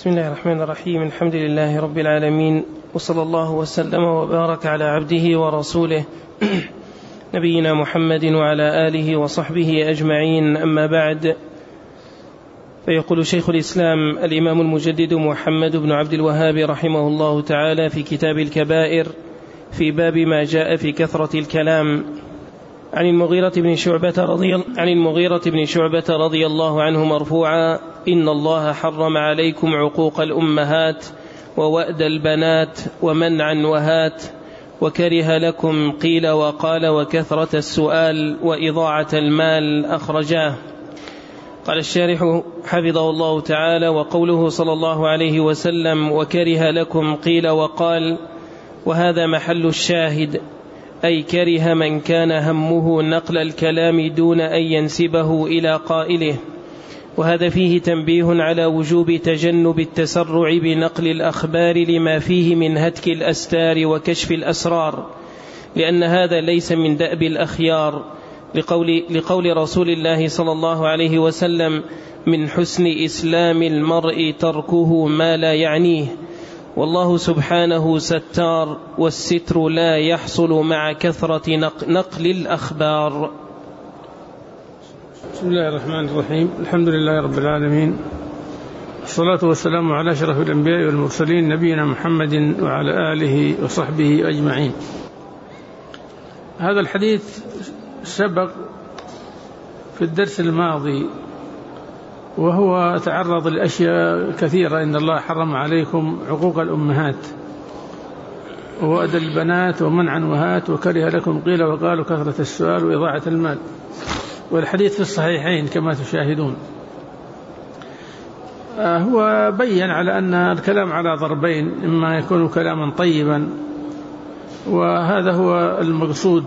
بسم الله الرحمن الرحيم. الحمد لله رب العالمين، وصلى الله وسلم وبارك على عبده ورسوله نبينا محمد وعلى آله وصحبه أجمعين. أما بعد، فيقول شيخ الإسلام الإمام المجدد محمد بن عبد الوهاب رحمه الله تعالى في كتاب الكبائر في باب ما جاء في كثرة الكلام عن المغيرة بن شعبة رضي الله عنه مرفوعا: إن الله حرم عليكم عقوق الأمهات ووأد البنات ومنعا وهات، وكره لكم قيل وقال وكثرة السؤال وإضاعة المال. أخرجاه. قال الشارح حفظه الله تعالى: وقوله صلى الله عليه وسلم وكره لكم قيل وقال، وهذا محل الشاهد، أي كره من كان همه نقل الكلام دون أن ينسبه إلى قائله. وهذا فيه تنبيه على وجوب تجنب التسرع بنقل الأخبار لما فيه من هتك الأستار وكشف الأسرار، لأن هذا ليس من دأب الأخيار، لقول رسول الله صلى الله عليه وسلم: من حسن إسلام المرء تركه ما لا يعنيه. والله سبحانه ستار، والستر لا يحصل مع كثرة نقل الأخبار. بسم الله الرحمن الرحيم. الحمد لله رب العالمين، الصلاة والسلام على أشرف الأنبياء والمرسلين نبينا محمد وعلى آله وصحبه أجمعين. هذا الحديث سبق في الدرس الماضي، وهو تعرض لأشياء كثيرة. إن الله حرم عليكم عقوق الأمهات ووأد البنات ومنعا وهات، وكره لكم قيل وقال وكثرة السؤال وإضاعة المال. والحديث في الصحيحين كما تشاهدون. هو بيّن على أن الكلام على ضربين: إما يكون كلاما طيبا، وهذا هو المقصود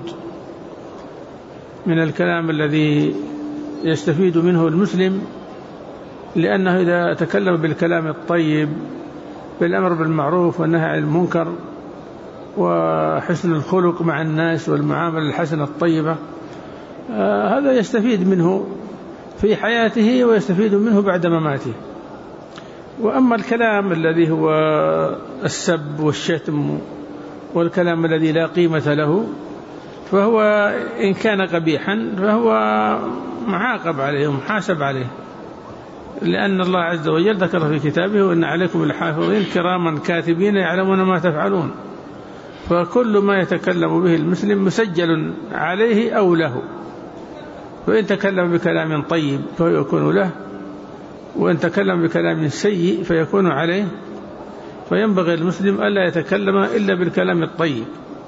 من الكلام الذي يستفيد منه المسلم، لأنه إذا تكلم بالكلام الطيب بالأمر بالمعروف والنهي عن المنكر وحسن الخلق مع الناس والمعاملة الحسنة الطيبة، هذا يستفيد منه في حياته ويستفيد منه بعد مماته. وأما الكلام الذي هو السب والشتم والكلام الذي لا قيمة له، فهو إن كان قبيحا فهو معاقب عليه ومحاسب عليه، لأن الله عز وجل ذكر في كتابه: وإن عليكم الحافظين كراما كاتبين يعلمون ما تفعلون. فكل ما يتكلم به المسلم مسجل عليه أو له، وإن تكلم بكلام طيب فيكون له، وإن تكلم بكلام سيء فيكون عليه. فينبغي المسلم ألا يتكلم إلا بالكلام الطيب.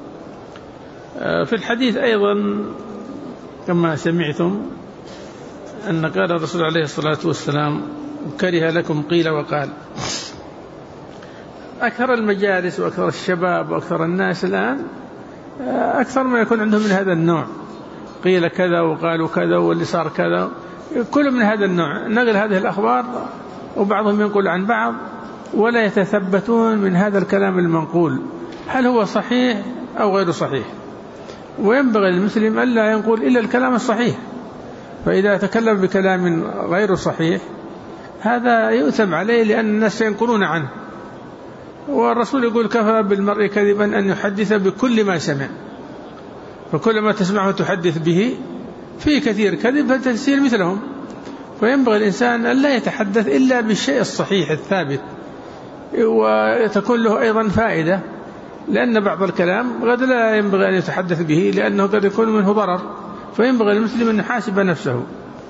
في الحديث أيضا كما سمعتم أن قال الرسول عليه الصلاة والسلام: كره لكم قيل وقال. أكثر المجالس وأكثر الشباب وأكثر الناس الآن أكثر ما يكون عندهم من هذا النوع: قيل كذا وقالوا كذا واللي صار كذا، كل من هذا النوع، نقل هذه الأخبار، وبعضهم ينقل عن بعض، ولا يتثبتون من هذا الكلام المنقول هل هو صحيح أو غير صحيح. وينبغي للمسلم ألا ينقل إلا الكلام الصحيح، فإذا تكلم بكلام غير صحيح هذا يؤثم عليه، لأن الناس ينقلون عنه. والرسول يقول: كفى بالمرء كذبا أن يحدث بكل ما سمع، فكل ما تسمعه تحدث به فيه كثير كذب فتسير مثلهم. فينبغي الإنسان أن لا يتحدث إلا بالشيء الصحيح الثابت، وتكون له أيضا فائدة، لأن بعض الكلام قد لا ينبغي أن يتحدث به لأنه قد يكون منه ضرر، فينبغي المسلم أن يحاسب نفسه.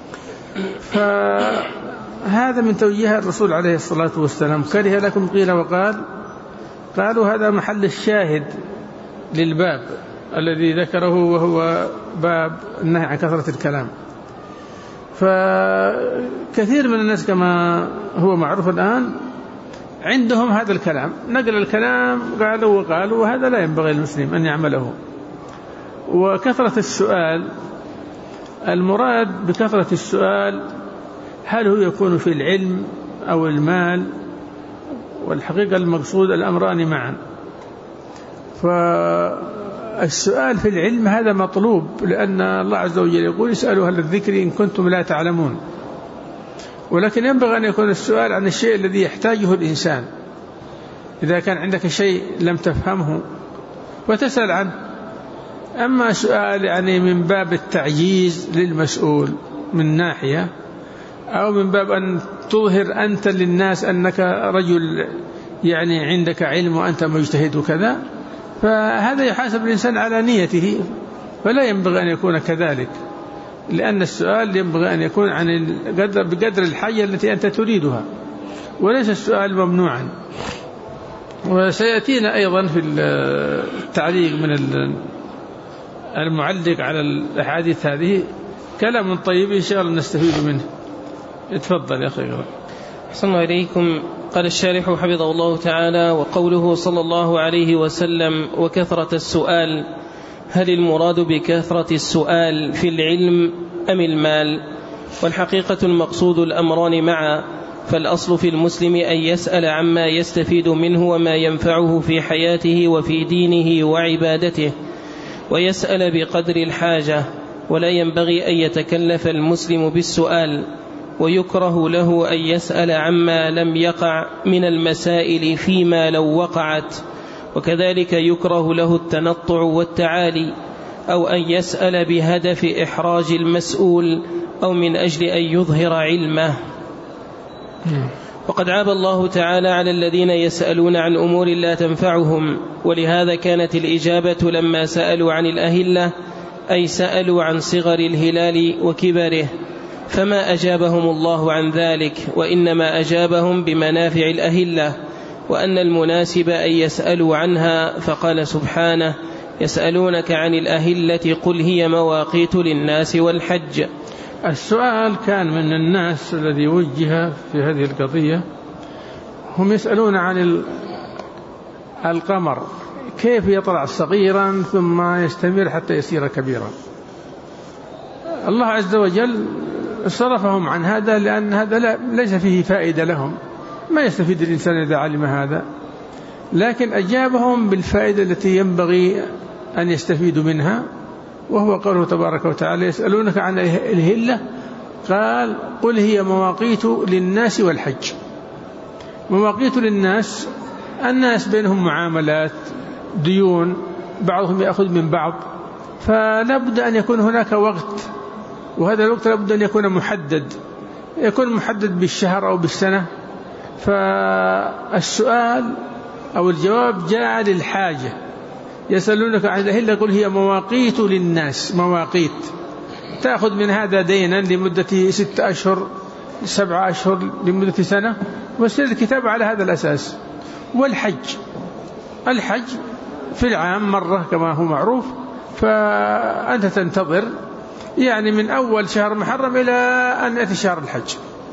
فهذا من توجيه الرسول عليه الصلاة والسلام: كره لكم قيل وقال. قالوا هذا محل الشاهد للباب الذي ذكره، وهو باب النهي عن كثرة الكلام. فكثير من الناس كما هو معروف الآن عندهم هذا الكلام، نقل الكلام قالوا وقالوا، وهذا لا ينبغي المسلم أن يعمله. وكثرة السؤال، المراد بكثرة السؤال هل هو يكون في العلم أو المال؟ والحقيقة المقصود الأمران معا. فالسؤال في العلم هذا مطلوب، لأن الله عز وجل يقول: اسألوا أهل الذكر إن كنتم لا تعلمون. ولكن ينبغي أن يكون السؤال عن الشيء الذي يحتاجه الإنسان. إذا كان عندك شيء لم تفهمه وتسأل عنه. أما سؤال يعني من باب التعجيز للمسؤول من ناحية، أو من باب أن تظهر أنت للناس أنك رجل يعني عندك علم وأنت مجتهد وكذا، فهذا يحاسب الإنسان على نيته، فلا ينبغي أن يكون كذلك، لأن السؤال ينبغي أن يكون عن بقدر الحاجة التي أنت تريدها، وليس السؤال ممنوعا. وسيأتينا أيضا في التعليق من المعلق على الأحاديث هذه كلام طيب إن شاء الله نستفيد منه. اتفضل يا أخي. أحسن الله إليكم. قال الشارح حفظه الله تعالى: وقوله صلى الله عليه وسلم وكثرة السؤال، هل المراد بكثرة السؤال في العلم أم المال؟ والحقيقة المقصود الأمران معا، فالأصل في المسلم أن يسأل عما يستفيد منه وما ينفعه في حياته وفي دينه وعبادته، ويسأل بقدر الحاجة، ولا ينبغي أن يتكلف المسلم بالسؤال، ويكره له أن يسأل عما لم يقع من المسائل فيما لو وقعت، وكذلك يكره له التنطع والتعالي، أو أن يسأل بهدف إحراج المسؤول أو من أجل أن يظهر علمه. وقد عاب الله تعالى على الذين يسألون عن أمور لا تنفعهم، ولهذا كانت الإجابة لما سألوا عن الأهلة أي سألوا عن صغر الهلال وكبره، فما أجابهم الله عن ذلك، وإنما أجابهم بمنافع الأهلة، وأن المناسب أن يسألوا عنها، فقال سبحانه: يسألونك عن الأهلة قل هي مواقيت للناس والحج. السؤال كان من الناس الذي وجه في هذه القضية، هم يسألون عن القمر كيف يطلع صغيرا ثم يستمر حتى يصير كبيرا. الله عز وجل صرفهم عن هذا، لأن هذا ليس فيه فائدة لهم، ما يستفيد الإنسان إذا علم هذا، لكن أجابهم بالفائدة التي ينبغي أن يستفيدوا منها، وهو قوله تبارك وتعالى: يسألونك عن الهلة قال قل هي مواقيت للناس والحج. مواقيت للناس، الناس بينهم معاملات، ديون، بعضهم يأخذ من بعض، فلا بد أن يكون هناك وقت، وهذا الوقت لا بد أن يكون محدد، يكون محدد بالشهر أو بالسنة. فالسؤال أو الجواب جاء للحاجة. يسألونك عن الأهلة قل هي مواقيت للناس، مواقيت تأخذ من هذا دينا لمدة 6 أشهر 7 أشهر لمدة سنة، ويصير الكتاب على هذا الأساس. والحج، الحج في العام مرة كما هو معروف، فأنت تنتظر يعني من أول شهر محرم إلى أن يأتي شهر الحج،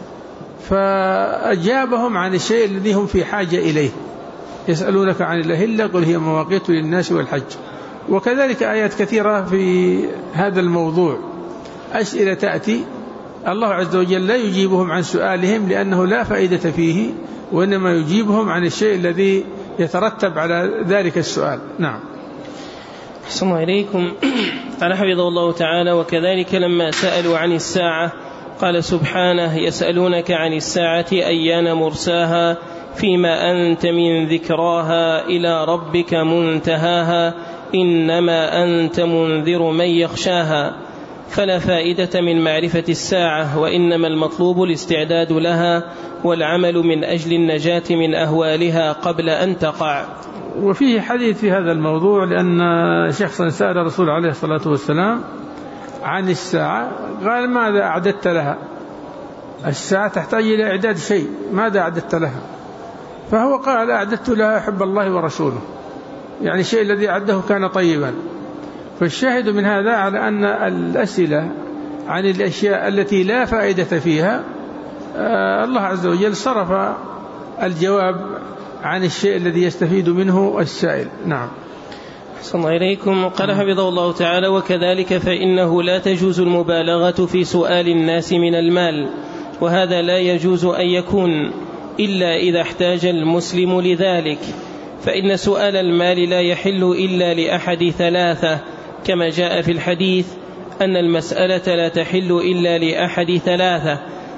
فأجابهم عن الشيء الذي هم في حاجة إليه. يسألونك عن الأهلة قل هي مواقيت للناس والحج. وكذلك آيات كثيرة في هذا الموضوع، أسئلة تأتي الله عز وجل لا يجيبهم عن سؤالهم لأنه لا فائدة فيه، وإنما يجيبهم عن الشيء الذي يترتب على ذلك السؤال. نعم. أحسن الله إليكم. قال حفظه الله تعالى: وكذلك لما سألوا عن الساعة قال سبحانه: يسألونك عن الساعة أيان مرساها فيما أنت من ذكراها إلى ربك منتهاها إنما أنت منذر من يخشاها. فلا فائدة من معرفة الساعة، وإنما المطلوب الاستعداد لها والعمل من أجل النجاة من أهوالها قبل أن تقع. وفيه حديث في هذا الموضوع، لأن شخصا سأل الرسول عليه الصلاة والسلام عن الساعة قال: ماذا أعددت لها؟ الساعة تحتاج إلى إعداد شيء، ماذا أعددت لها؟ فهو قال: أعددت لها حب الله ورسوله، يعني الشيء الذي أعده كان طيبا. فالشاهد من هذا على أن الأسئلة عن الأشياء التي لا فائدة فيها الله عز وجل صرف الجواب عن الشيء الذي يستفيد منه السائل. نعم. أحسن الله إليكم. قال حفظه الله تعالى: وكذلك فإنه لا تجوز المبالغة في سؤال الناس من المال، وهذا لا يجوز أن يكون إلا إذا احتاج المسلم لذلك، فإن سؤال المال لا يحل إلا لأحد ثلاثة، كما جاء في الحديث أن المسألة لا تحل إلا لأحد ثلاثة: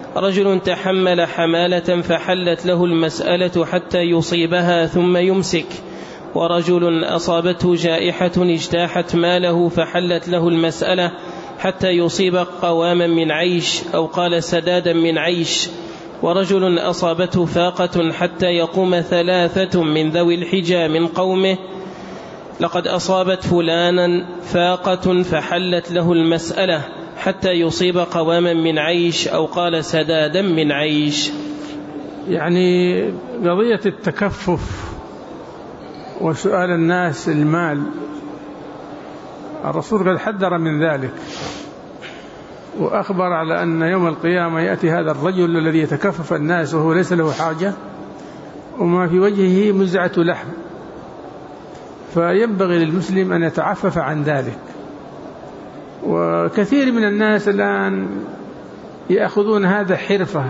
رجل تحمل حمالة فحلت له المسألة حتى يصيبها ثم يمسك. ورجل أصابته جائحة اجتاحت ماله فحلت له المسألة حتى يصيب قواما من عيش، أو قال سدادا من عيش. ورجل أصابته فاقة حتى يقوم 3 من ذوي الحجى من قومه: لقد أصابت فلانا فاقة فحلت له المسألة حتى يصيب قواما من عيش، أو قال سدادا من عيش. يعني قضية التكفف وسؤال الناس المال، الرسول قد حذر من ذلك، وأخبر على أن يوم القيامة يأتي هذا الرجل الذي يتكفف الناس وهو ليس له حاجة وما في وجهه مزعة لحم، فينبغي للمسلم أن يتعفف عن ذلك. وكثير من الناس الآن يأخذون هذا حرفة،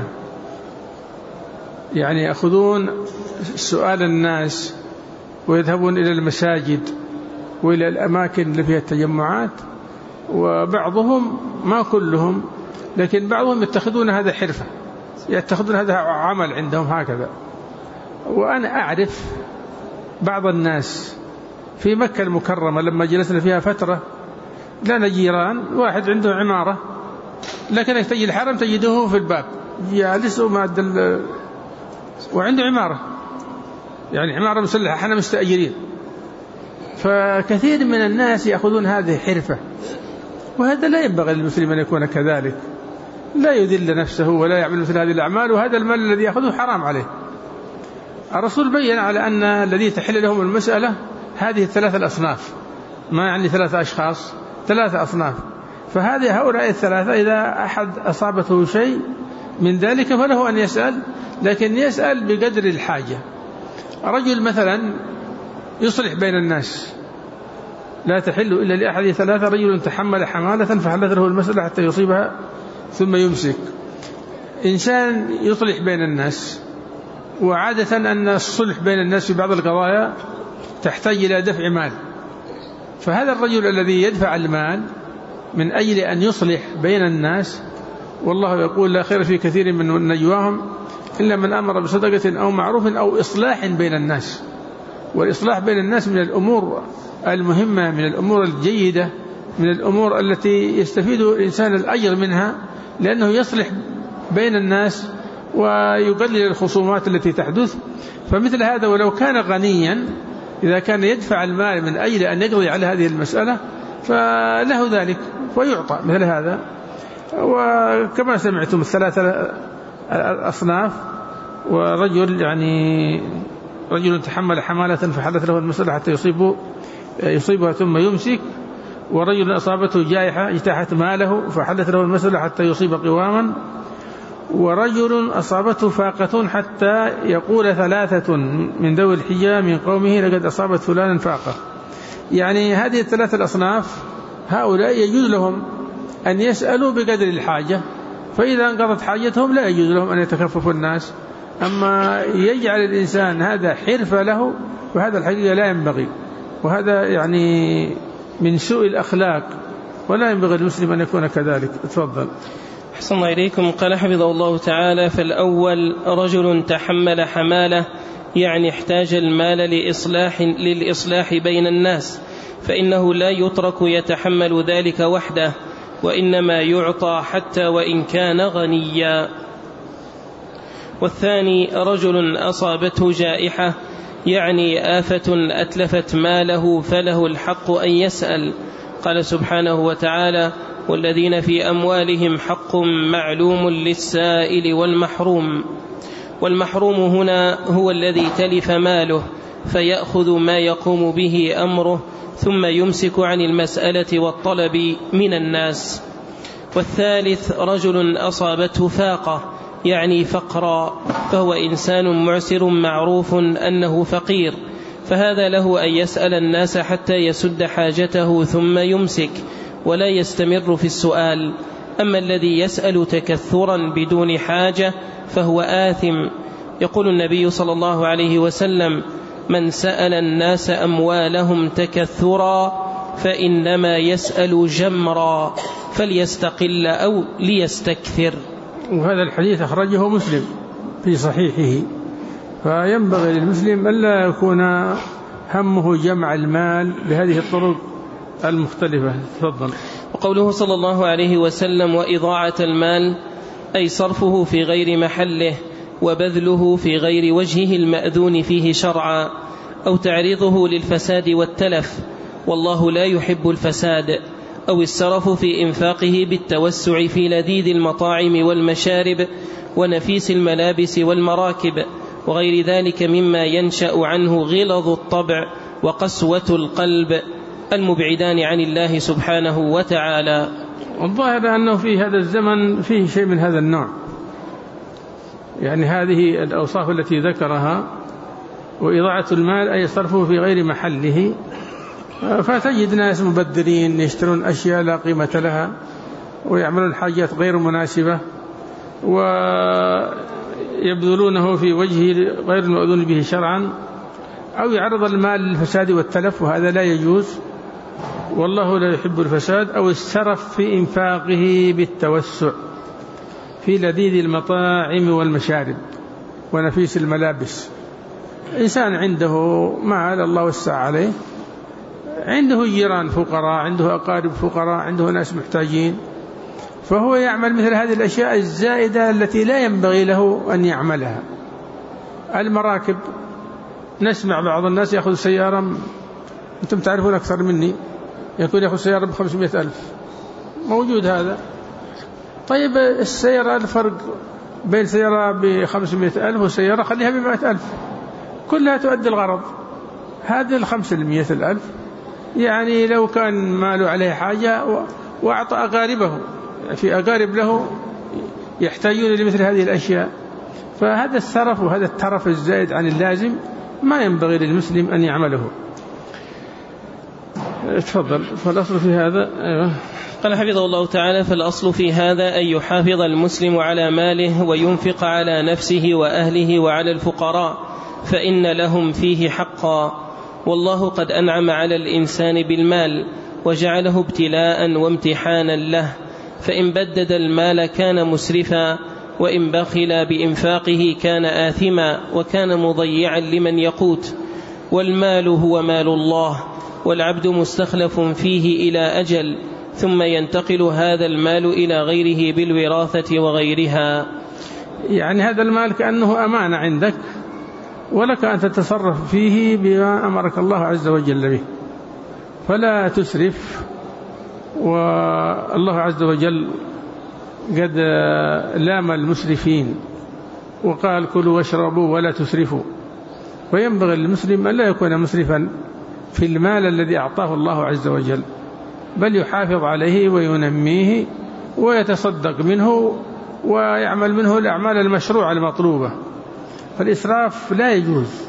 يعني يأخذون سؤال الناس ويذهبون إلى المساجد وإلى الأماكن اللي فيها التجمعات، وبعضهم ما كلهم لكن بعضهم يتخذون هذا حرفة، يتخذون هذا عمل عندهم هكذا. وأنا أعرف بعض الناس في مكة المكرمة لما جلسنا فيها فترة، لنا جيران واحد عنده عمارة، لكنك تجي الحرم تجده في الباب جالس وعنده عمارة، يعني عمارة مسلحة، احنا مستأجرين. فكثير من الناس يأخذون هذه حرفة، وهذا لا ينبغي للمسلم أن يكون كذلك، لا يذل نفسه ولا يعمل مثل هذه الأعمال، وهذا المال الذي يأخذه حرام عليه. الرسول بيّن على أن الذي تحل لهم المسألة هذه 3 الأصناف، ما يعني 3 أشخاص، 3 أصناف. فهذه هؤلاء 3 إذا أحد أصابته شيء من ذلك فله أن يسأل، لكن يسأل بقدر الحاجة. رجل مثلا يصلح بين الناس، لا تحل إلا لأحد 3: رجل تحمل حمالة فحلت له المسألة حتى يصيبها ثم يمسك. إنسان يصلح بين الناس، وعادة أن الصلح بين الناس في بعض القضايا تحتاج إلى دفع مال، فهذا الرجل الذي يدفع المال من أجل أن يصلح بين الناس، والله يقول: لا خير في كثير من نجواهم إلا من أمر بصدقة أو معروف أو إصلاح بين الناس. والإصلاح بين الناس من الأمور المهمة، من الأمور الجيدة، من الأمور التي يستفيد الإنسان الأجر منها، لأنه يصلح بين الناس ويقلل الخصومات التي تحدث. فمثل هذا ولو كان غنيا، إذا كان يدفع المال من أجل أن يقضي على هذه المسألة فله ذلك ويعطى مثل هذا. وكما سمعتم 3 الأصناف: ورجل يعني رجل تحمل حمالة فحدث له المسألة حتى يصيبها ثم يمسك. ورجل أصابته جائحة اجتاحت ماله فحدث له المسألة حتى يصيب قواما. ورجل أصابته فاقة حتى يقول 3 من ذوي الحجى من قومه: لقد أصابت فلانا فاقة. يعني هذه 3 الأصناف هؤلاء يجوز لهم أن يسألوا بقدر الحاجة، فإذا انقضت حاجتهم لا يجوز لهم أن يتكففوا الناس. أما يجعل الإنسان هذا حرفة له، وهذا الحقيقة لا ينبغي، وهذا يعني من سوء الأخلاق، ولا ينبغي المسلم أن يكون كذلك. تفضل. أحسن الله إليكم. قال حفظه الله تعالى: فالأول رجل تحمل حمالة، يعني احتاج المال للإصلاح بين الناس، فإنه لا يترك يتحمل ذلك وحده، وإنما يعطى حتى وإن كان غنيا. والثاني رجل أصابته جائحة، يعني آفة أتلفت ماله، فله الحق أن يسأل. قال سبحانه وتعالى: والذين في أموالهم حق معلوم للسائل والمحروم. والمحروم هنا هو الذي تلف ماله فيأخذ ما يقوم به أمره ثم يمسك عن المسألة والطلب من الناس. والثالث رجل أصابته فاقة، يعني فقرا، فهو إنسان معسر معروف أنه فقير، فهذا له أن يسأل الناس حتى يسد حاجته ثم يمسك ولا يستمر في السؤال. أما الذي يسأل تكثرا بدون حاجة فهو آثم. يقول النبي صلى الله عليه وسلم: من سأل الناس أموالهم تكثرا فإنما يسأل جمرا، فليستقل أو ليستكثر. وهذا الحديث أخرجه مسلم في صحيحه. فينبغي للمسلم ألا يكون همه جمع المال بهذه الطرق المختلفة. تفضل. وقوله صلى الله عليه وسلم: وإضاعة المال، أي صرفه في غير محله وبذله في غير وجهه المأذون فيه شرعا، أو تعريضه للفساد والتلف، والله لا يحب الفساد، أو السرف في إنفاقه بالتوسع في لذيذ المطاعم والمشارب ونفيس الملابس والمراكب وغير ذلك مما ينشأ عنه غلظ الطبع وقسوة القلب المبعدان عن الله سبحانه وتعالى. الظاهر أنه في هذا الزمن فيه شيء من هذا النوع، يعني هذه الأوصاف التي ذكرها: وإضاعة المال أي صرفه في غير محله، فتجد ناس مبذرين يشترون أشياء لا قيمة لها ويعملون حاجات غير مناسبة ويبذلونه في وجه غير المأذون به شرعا، أو يعرض المال للفساد والتلف، وهذا لا يجوز، والله لا يحب الفساد. أو السرف في إنفاقه بالتوسع في لذيذ المطاعم والمشارب ونفيس الملابس. إنسان عنده مال الله وسع عليه، عنده جيران فقراء، عنده أقارب فقراء، عنده ناس محتاجين، فهو يعمل مثل هذه الأشياء الزائدة التي لا ينبغي له أن يعملها. المراكب، نسمع بعض الناس يأخذ سيارة، أنتم تعرفون أكثر مني، يكون يأخذ سيارة ب500,000، موجود هذا. طيب السيارة، الفرق بين سيارة ب500,000 وسيارة خليها ب100,000، كلها تؤدي الغرض. هذه 500,000 يعني لو كان ماله عليه حاجة وأعطى أقاربه، في أقارب له يحتاجون لمثل هذه الأشياء. فهذا السرف وهذا الترف الزائد عن اللازم ما ينبغي للمسلم أن يعمله. تفضل. فالأصل في هذا قال حفظه الله تعالى: فالأصل في هذا أن يحافظ المسلم على ماله وينفق على نفسه وأهله وعلى الفقراء، فإن لهم فيه حقا، والله قد أنعم على الإنسان بالمال وجعله ابتلاء وامتحانا له، فإن بدد المال كان مسرفا، وإن بخل بإنفاقه كان آثما وكان مضيعا لمن يقوت. والمال هو مال الله، والعبد مستخلف فيه إلى أجل، ثم ينتقل هذا المال إلى غيره بالوراثة وغيرها. يعني هذا المال كأنه أمانة عندك، ولك أن تتصرف فيه بما أمرك الله عز وجل به، فلا تسرف. والله عز وجل قد لام المسرفين وقال: كلوا واشربوا ولا تسرفوا. وينبغي للمسلم أن لا يكون مسرفا في المال الذي أعطاه الله عز وجل، بل يحافظ عليه وينميه ويتصدق منه ويعمل منه الأعمال المشروعة المطلوبة. فالإسراف لا يجوز،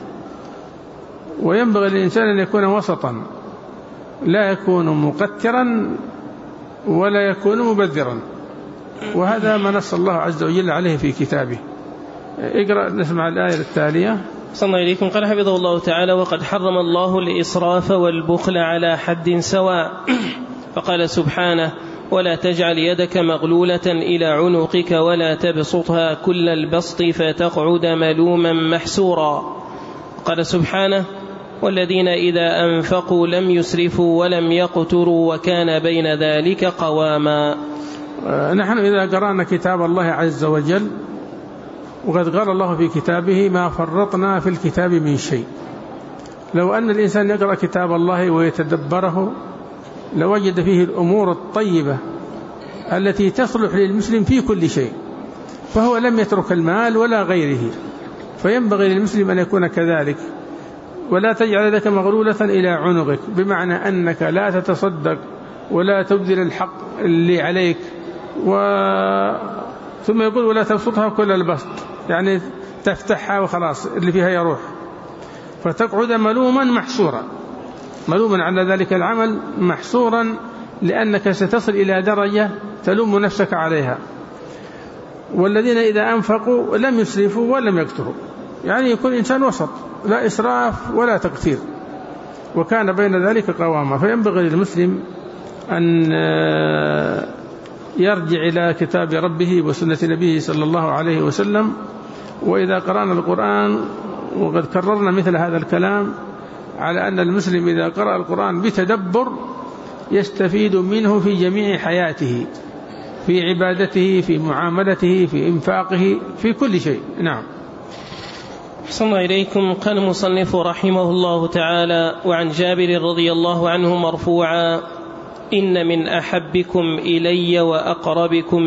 وينبغي للإنسان أن يكون وسطا، لا يكون مقترا ولا يكون مبذرا، وهذا ما نص الله عز وجل عليه في كتابه. اقرأ نسمع الآية التالية. صلى الله عليكم. قال حفظه الله تعالى: وقد حرم الله الإسراف والبخل على حد سواء، فقال سبحانه: ولا تجعل يدك مغلولة إلى عنقك ولا تبسطها كل البسط فتقعد ملوما محسورا. قال سبحانه: والذين إذا أنفقوا لم يسرفوا ولم يقتروا وكان بين ذلك قواما. نحن إذا قرأنا كتاب الله عز وجل، وقد قال الله في كتابه: ما فرطنا في الكتاب من شيء. لو أن الإنسان يقرأ كتاب الله ويتدبره لوجد فيه الأمور الطيبة التي تصلح للمسلم في كل شيء، فهو لم يترك المال ولا غيره. فينبغي للمسلم أن يكون كذلك. ولا تجعل يدك مغلولة إلى عنقك، بمعنى أنك لا تتصدق ولا تبذل الحق اللي عليك، ثم يقول: ولا تبسطها كل البسط، يعني تفتحها وخلاص اللي فيها يروح، فتقعد ملوما محسورا، ملوما على ذلك العمل، محسورا، لأنك ستصل إلى درجة تلوم نفسك عليها. والذين إذا أنفقوا لم يسرفوا ولم يقتروا، يعني يكون إنسان وسط، لا إسراف ولا تقتير، وكان بين ذلك قواما. فينبغي للمسلم أن يرجع إلى كتاب ربه وسنة نبيه صلى الله عليه وسلم. وإذا قرأنا القرآن، وقد كررنا مثل هذا الكلام، على أن المسلم إذا قرأ القرآن بتدبر يستفيد منه في جميع حياته، في عبادته، في معاملته، في إنفاقه، في كل شيء. نعم. أحسن إليكم. قال المصنف رحمه الله تعالى: وعن جابر رضي الله عنه مرفوعا: إن من أحبكم إلي وأقربكم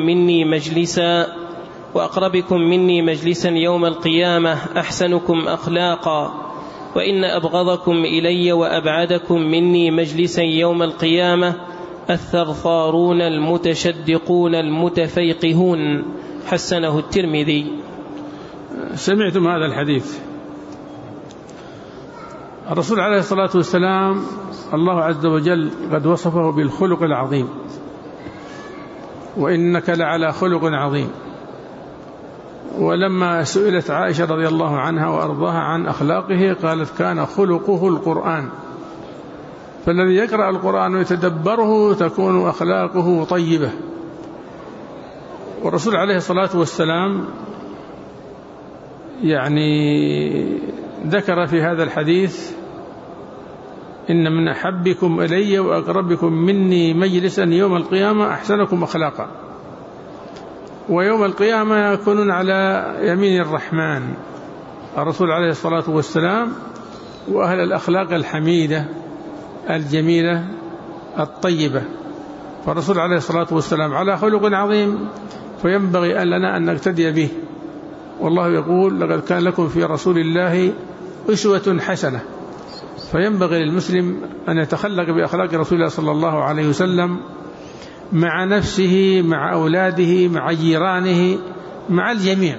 مني مجلسا يوم القيامة أحسنكم أخلاقا، وإن أبغضكم إلي وأبعدكم مني مجلسا يوم القيامة الثرثارون المتشدقون المتفيقهون. حسنه الترمذي. سمعتم هذا الحديث؟ الرسول عليه الصلاة والسلام الله عز وجل قد وصفه بالخلق العظيم: وإنك لعلى خلق عظيم. ولما سئلت عائشة رضي الله عنها وأرضاها عن أخلاقه قالت: كان خلقه القرآن. فالذي يقرأ القرآن ويتدبره تكون أخلاقه طيبة. والرسول عليه الصلاة والسلام ذكر في هذا الحديث: إن من أحبكم إلي وأقربكم مني مجلسا يوم القيامة أحسنكم أخلاقا. ويوم القيامة يكونون على يمين الرحمن الرسول عليه الصلاة والسلام وأهل الأخلاق الحميدة الجميلة الطيبة. فالرسول عليه الصلاة والسلام على خلق عظيم، فينبغي أن لنا أن نقتدي به. والله يقول: لقد كان لكم في رسول الله أسوة حسنة. فينبغي للمسلم أن يتخلق بأخلاق رسول الله صلى الله عليه وسلم مع نفسه، مع أولاده، مع جيرانه، مع الجميع.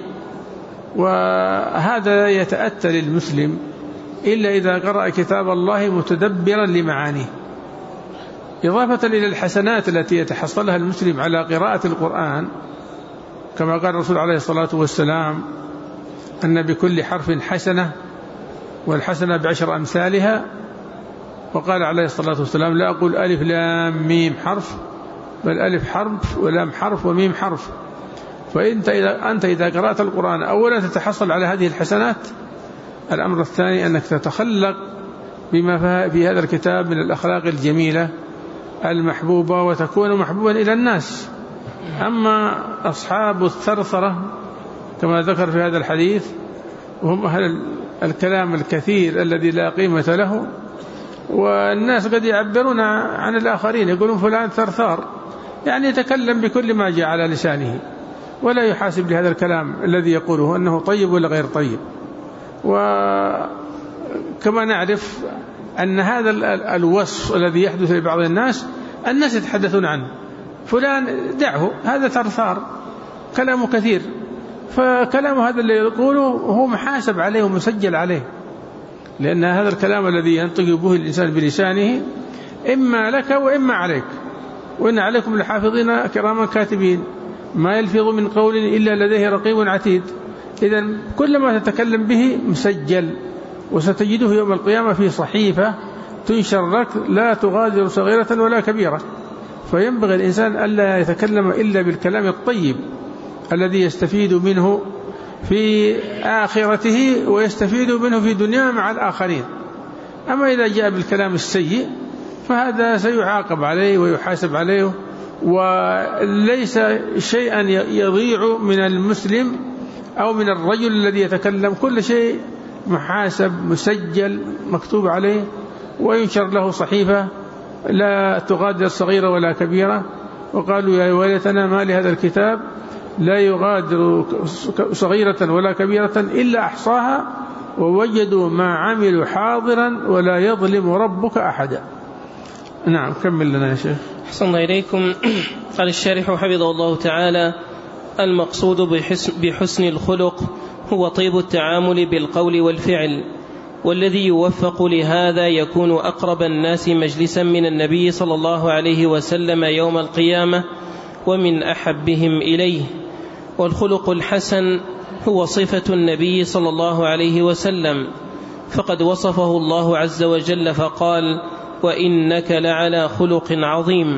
وهذا يتأتى للمسلم إلا إذا قرأ كتاب الله متدبرا لمعانيه، إضافة إلى الحسنات التي يتحصلها المسلم على قراءة القرآن، كما قال الرسول عليه الصلاة والسلام: أن بكل حرف حسنة، والحسنة ب10 أمثالها. وقال عليه الصلاة والسلام: لا أقول ألف لام ميم حرف، بل ألف حرف ولام حرف وميم حرف. فأنت إذا قرأت القرآن أولا تتحصل على هذه الحسنات. الأمر الثاني أنك تتخلق بما في هذا الكتاب من الأخلاق الجميلة المحبوبة، وتكون محبوبا إلى الناس. أما أصحاب الثرثرة كما ذكر في هذا الحديث، وهم أهل الكلام الكثير الذي لا قيمة له، والناس قد يعبرون عن الآخرين يقولون فلان ثرثار، يعني يتكلم بكل ما جاء على لسانه ولا يحاسب لهذا الكلام الذي يقوله أنه طيب ولا غير طيب. وكما نعرف أن هذا الوصف الذي يحدث لبعض الناس يتحدثون عنه: فلان دعه هذا ثرثار، كلامه كثير. فكلامه هذا اللي يقوله هو محاسب عليه ومسجل عليه، لأن هذا الكلام الذي ينطق به الإنسان بلسانه إما لك وإما عليك. وإن عليكم لحافظين كراما كاتبين ما يلفظ من قول إلا لديه رقيب عتيد. إذن كل ما تتكلم به مسجل، وستجده يوم القيامة في صحيفة تنشر لك لا تغادر صغيرة ولا كبيرة. فينبغي الإنسان ألا يتكلم إلا بالكلام الطيب الذي يستفيد منه في آخرته ويستفيد منه في دنيا مع الآخرين. أما إذا جاء بالكلام السيء فهذا سيعاقب عليه ويحاسب عليه، وليس شيئا يضيع من المسلم أو من الرجل الذي يتكلم، كل شيء محاسب مسجل مكتوب عليه، وينشر له صحيفة لا تغادر صغيرة ولا كبيرة. وقالوا: يا ويلتنا ما لهذا الكتاب لا يغادر صغيرة ولا كبيرة إلا أحصاها ووجدوا ما عملوا حاضرا ولا يظلم ربك أحدا. نعم، كمل لنا يا شيخ. أحسن إليكم. قال الشارح حفظه الله تعالى: المقصود بحسن الخلق هو طيب التعامل بالقول والفعل، والذي يوفق لهذا يكون أقرب الناس مجلسا من النبي صلى الله عليه وسلم يوم القيامة ومن أحبهم إليه. والخلق الحسن هو صفة النبي صلى الله عليه وسلم، فقد وصفه الله عز وجل فقال: وإنك لعلى خلق عظيم.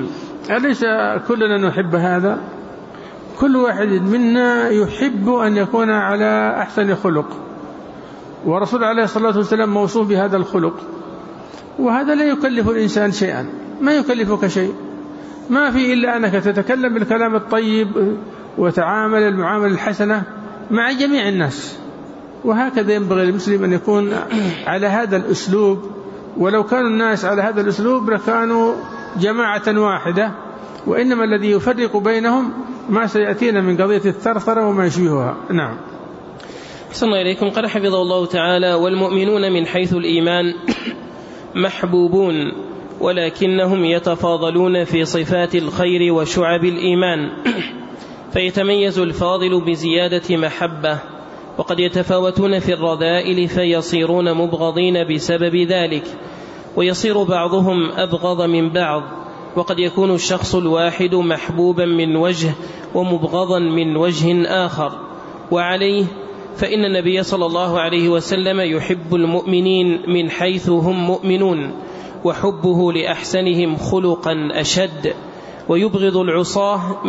أليس كلنا نحب هذا؟ كل واحد منا يحب أن يكون على أحسن خلق، ورسول عليه الصلاة والسلام موصوف بهذا الخلق، وهذا لا يكلف الإنسان شيئا، ما يكلفك شيء، ما في إلا أنك تتكلم بالكلام الطيب وتعامل المعاملة الحسنة مع جميع الناس. وهكذا ينبغي المسلم أن يكون على هذا الأسلوب، ولو كانوا الناس على هذا الأسلوب لكانوا جماعة واحدة، وإنما الذي يفرق بينهم ما سيأتينا من قضية الثرثرة وما يشبهها. نعم. أحسن الله إليكم. قال حفظه الله تعالى: والمؤمنون من حيث الإيمان محبوبون، ولكنهم يتفاضلون في صفات الخير وشعب الإيمان، فيتميز الفاضل بزيادة محبة، وقد يتفاوتون في الرذائل فيصيرون مبغضين بسبب ذلك، ويصير بعضهم أبغض من بعض، وقد يكون الشخص الواحد محبوبا من وجه ومبغضا من وجه آخر. وعليه فإن النبي صلى الله عليه وسلم يحب المؤمنين من حيث هم مؤمنون، وحبه لأحسنهم خلقا أشد، ويبغض العصاة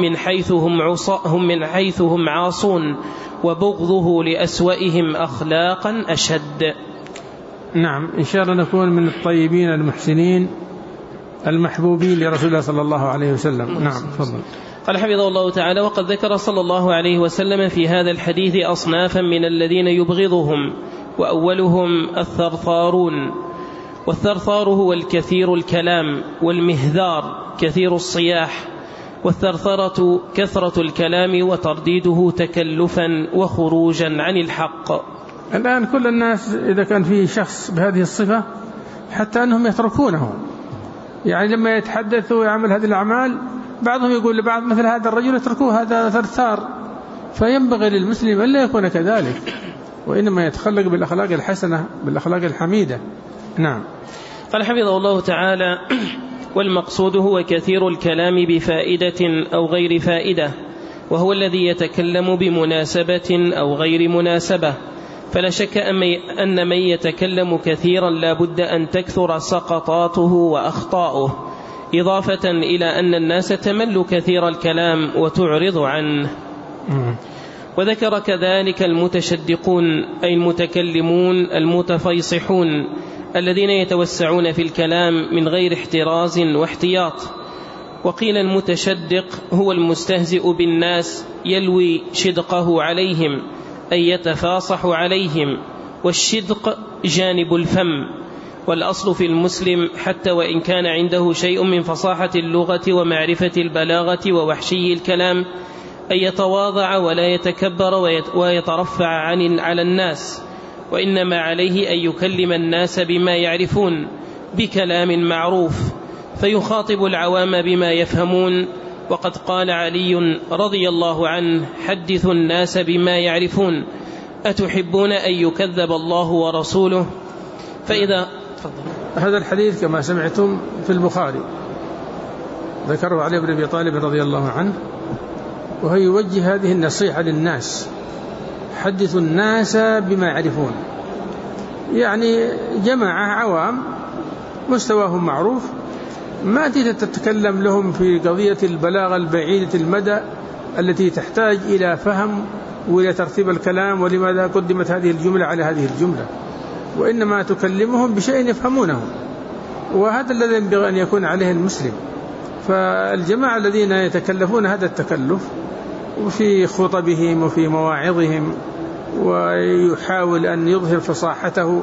من حيث هم عاصون، وبغضه لأسوئهم أخلاقا أشد. نعم، إن شاء الله نكون من الطيبين المحسنين المحبوبين لرسول الله صلى الله عليه وسلم. نعم، تفضل. قال حفظه الله تعالى: وقد ذكر صلى الله عليه وسلم في هذا الحديث أصنافا من الذين يبغضهم، وأولهم الثرثارون. والثرثار هو الكثير الكلام، والمهذار كثير الصياح. والثرثرة كثرة الكلام وترديده تكلفا وخروجا عن الحق. الآن كل الناس إذا كان فيه شخص بهذه الصفة حتى أنهم يتركونه، يعني لما يتحدث ويعمل هذه الأعمال بعضهم يقول لبعض مثل هذا الرجل اتركوه، هذا ثرثار. فينبغي للمسلم أن لا يكون كذلك، وإنما يتخلق بالأخلاق الحسنة بالأخلاق الحميدة. نعم. قال حفظه الله تعالى: والمقصود هو كثير الكلام بفائدة أو غير فائدة، وهو الذي يتكلم بمناسبة أو غير مناسبة. فلا شك أن من يتكلم كثيرا لا بد أن تكثر سقطاته وأخطاؤه، إضافة إلى أن الناس تمل كثير الكلام وتعرض عنه. وذكر كذلك المتشدقون، أي المتكلمون المتفيصحون، الذين يتوسعون في الكلام من غير احتراز واحتياط. وقيل المتشدق هو المستهزئ بالناس يلوي شدقه عليهم، أي يتفاصح عليهم، والشدق جانب الفم. والأصل في المسلم حتى وإن كان عنده شيء من فصاحة اللغة ومعرفة البلاغة ووحشي الكلام أن يتواضع ولا يتكبر ويترفع على الناس، وإنما عليه أن يكلم الناس بما يعرفون بكلام معروف، فيخاطب العوام بما يفهمون. وقد قال علي رضي الله عنه: حدثوا الناس بما يعرفون، أتحبون أن يكذب الله ورسوله؟ فإذا هذا الحديث كما سمعتم في البخاري، ذكره علي بن أبي طالب رضي الله عنه، وهو يوجه هذه النصيحة للناس: حدثوا الناس بما يعرفون. يعني جماعة عوام مستواهم معروف، ما تتكلم لهم في قضية البلاغة البعيدة المدى التي تحتاج إلى فهم وإلى ترتيب الكلام، ولماذا قدمت هذه الجملة على هذه الجملة، وإنما تكلمهم بشيء يفهمونه. وهذا الذي ينبغي أن يكون عليه المسلم. فالجماعة الذين يتكلفون هذا التكلف وفي خطبهم وفي مواعظهم، ويحاول أن يظهر فصاحته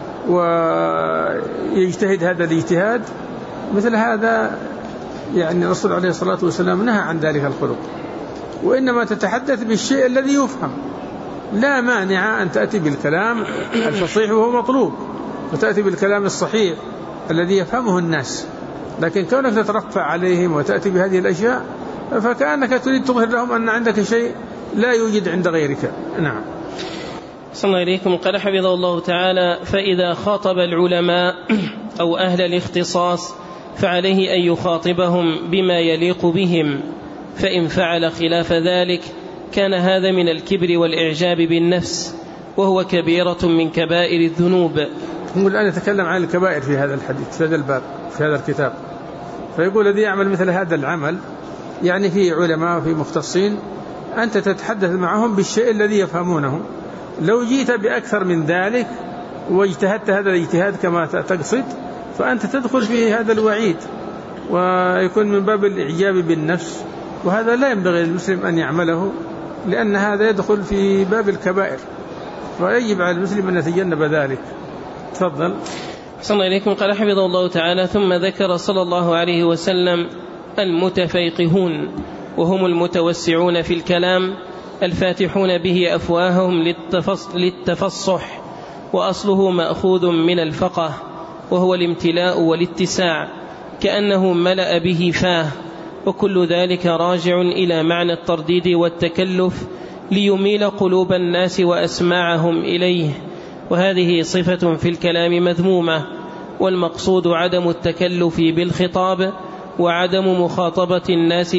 ويجتهد هذا الاجتهاد، مثل هذا يعني الرسول عليه الصلاة والسلام نهى عن ذلك الخلق، وإنما تتحدث بالشيء الذي يفهم. لا مانع أن تأتي بالكلام الفصيح وهو مطلوب، وتأتي بالكلام الصحيح الذي يفهمه الناس، لكن كونك تترفع عليهم وتأتي بهذه الأشياء فكأنك تريد تظهر لهم أن عندك شيء لا يوجد عند غيرك. نعم. صلى الله عليكم. قال حفظه الله تعالى: فإذا خاطب العلماء أو أهل الاختصاص فعليه أن يخاطبهم بما يليق بهم، فإن فعل خلاف ذلك كان هذا من الكبر والإعجاب بالنفس، وهو كبيرة من كبائر الذنوب. هو الآن يتكلم عن الكبائر في هذا الحديث، في هذا الباب، في هذا الكتاب. فيقول الذي يعمل مثل هذا العمل، يعني في علماء وفي مختصين، أنت تتحدث معهم بالشيء الذي يفهمونه. لو جيت بأكثر من ذلك واجتهدت هذا الاجتهاد كما تقصد، فأنت تدخل في هذا الوعيد ويكون من باب الإعجاب بالنفس، وهذا لا ينبغي للمسلم أن يعمله، لأن هذا يدخل في باب الكبائر، ويجب على المسلم أن يتجنب ذلك. تفضل. أحسن الله إليكم. قال حفظه الله تعالى: ثم ذكر صلى الله عليه وسلم المتفيقهون، وهم المتوسعون في الكلام الفاتحون به أفواههم للتفصح، وأصله مأخوذ من الفقه، وهو الامتلاء والاتساع، كأنه ملأ به فاه، وكل ذلك راجع إلى معنى الترديد والتكلف ليميل قلوب الناس وأسماعهم إليه، وهذه صفة في الكلام مذمومة، والمقصود عدم التكلف بالخطاب وعدم مخاطبة الناس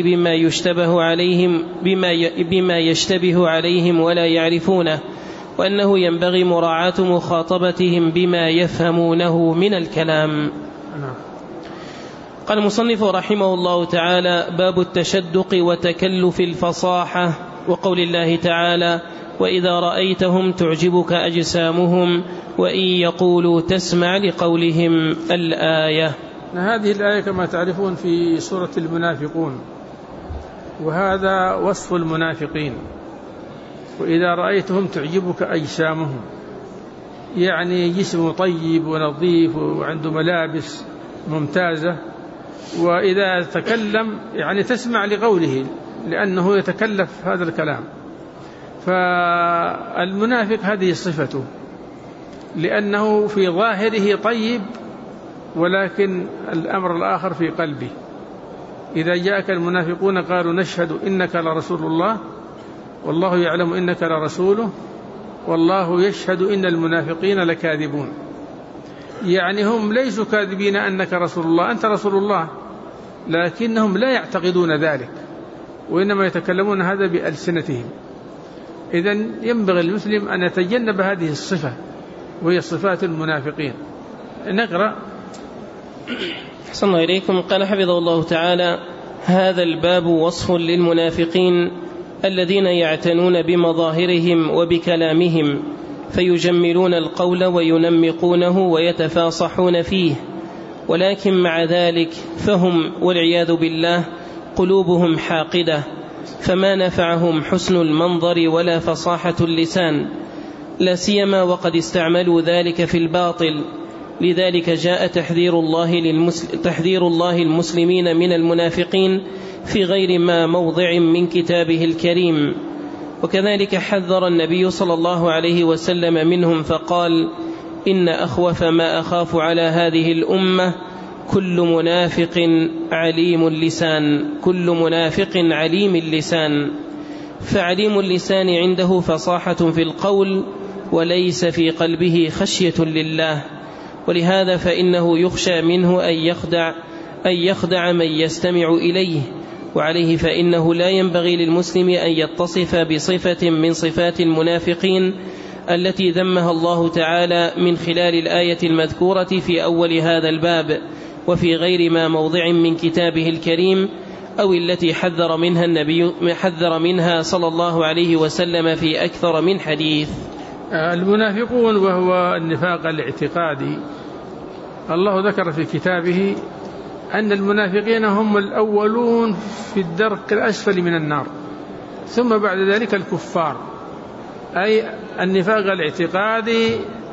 بما يشتبه عليهم ولا يعرفونه، وأنه ينبغي مراعاة مخاطبتهم بما يفهمونه من الكلام. قال المصنف رحمه الله تعالى: باب التشدق وتكلف الفصاحة، وقول الله تعالى: وإذا رأيتهم تعجبك أجسامهم وإن يقولوا تسمع لقولهم، الآية. هذه الآية كما تعرفون في سورة المنافقون، وهذا وصف المنافقين. وإذا رأيتهم تعجبك أجسامهم، يعني جسمه طيب ونظيف وعنده ملابس ممتازة، وإذا تكلم يعني تسمع لقوله، لأنه يتكلف هذا الكلام. فالمنافق هذه صفته، لأنه في ظاهره طيب، ولكن الأمر الآخر في قلبه. إذا جاءك المنافقون قالوا نشهد إنك لرسول الله والله يعلم إنك لرسوله والله يشهد إن المنافقين لكاذبون. يعني هم ليسوا كاذبين أنك رسول الله، أنت رسول الله، لكنهم لا يعتقدون ذلك، وإنما يتكلمون هذا بألسنتهم. إذن ينبغي المسلم أن يتجنب هذه الصفة، وهي صفات المنافقين. نقرأ. أحسن الله إليكم. قال حفظه الله تعالى: هذا الباب وصف للمنافقين الذين يعتنون بمظاهرهم وبكلامهم، فيجملون القول وينمقونه ويتفاصحون فيه، ولكن مع ذلك فهم والعياذ بالله قلوبهم حاقدة، فما نفعهم حسن المنظر ولا فصاحة اللسان، لا سيما وقد استعملوا ذلك في الباطل. لذلك جاء تحذير الله المسلمين من المنافقين في غير ما موضع من كتابه الكريم. وكذلك حذر النبي صلى الله عليه وسلم منهم فقال: إن أخوف ما أخاف على هذه الأمة كل منافق عليم اللسان. كل منافق عليم اللسان، فعليم اللسان عنده فصاحة في القول وليس في قلبه خشية لله، ولهذا فإنه يخشى منه أن يخدع من يستمع إليه، وعليه فإنه لا ينبغي للمسلم أن يتصف بصفة من صفات المنافقين التي ذمها الله تعالى من خلال الآية المذكورة في أول هذا الباب، وفي غير ما موضع من كتابه الكريم، أو التي حذر منها صلى الله عليه وسلم في أكثر من حديث. المنافقون وهو النفاق الاعتقادي، الله ذكر في كتابه أن المنافقين هم الأولون في الدرك الأسفل من النار، ثم بعد ذلك الكفار. أي النفاق الاعتقادي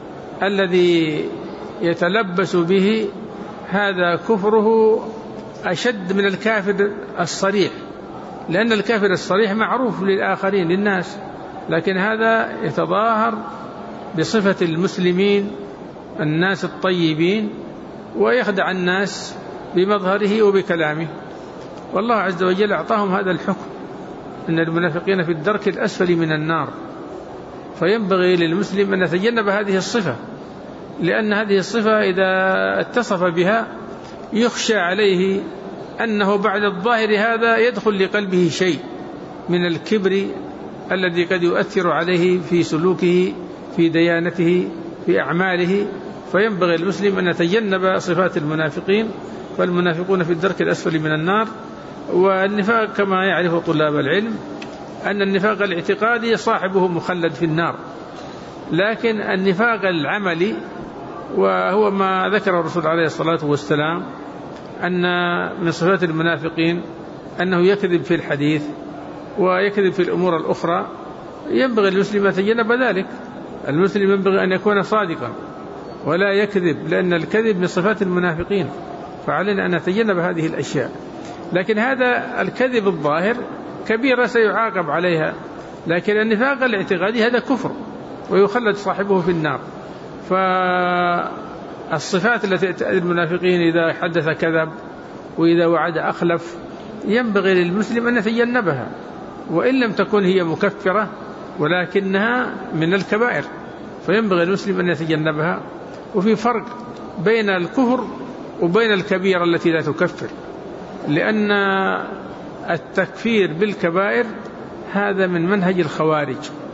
الذي يتلبس به، هذا كفره أشد من الكافر الصريح، لأن الكافر الصريح معروف للآخرين للناس، لكن هذا يتظاهر بصفة المسلمين الناس الطيبين، ويخدع الناس بمظهره وبكلامه. والله عز وجل أعطاهم هذا الحكم، أن المنافقين في الدرك الأسفل من النار. فينبغي للمسلم أن يتجنب هذه الصفة، لأن هذه الصفة إذا اتصف بها يخشى عليه أنه بعد الظاهر هذا يدخل لقلبه شيء من الكبر الذي قد يؤثر عليه في سلوكه، في ديانته، في أعماله، فينبغي المسلم أن يتجنب صفات المنافقين، فالمنافقون في الدرك الأسفل من النار. والنفاق كما يعرف طلاب العلم أن النفاق الاعتقادي صاحبه مخلد في النار، لكن النفاق العملي وهو ما ذكر الرسول عليه الصلاة والسلام أن من صفات المنافقين أنه يكذب في الحديث ويكذب في الأمور الأخرى، ينبغي المسلم أن يتجنب ذلك. المسلم ينبغي أن يكون صادقا ولا يكذب، لأن الكذب من صفات المنافقين، فعلينا أن نتجنب هذه الأشياء. لكن هذا الكذب الظاهر كبيرة سيعاقب عليها، لكن النفاق الاعتقادي هذا كفر ويخلد صاحبه في النار. فالصفات التي تأتي المنافقين إذا حدث كذب وإذا وعد أخلف ينبغي للمسلم أن يتجنبها، وإن لم تكن هي مكفرة ولكنها من الكبائر فينبغي المسلم أن يتجنبها. وفي فرق بين الكفر وبين الكبيرة التي لا تكفر، لأن التكفير بالكبائر هذا من منهج الخوارج،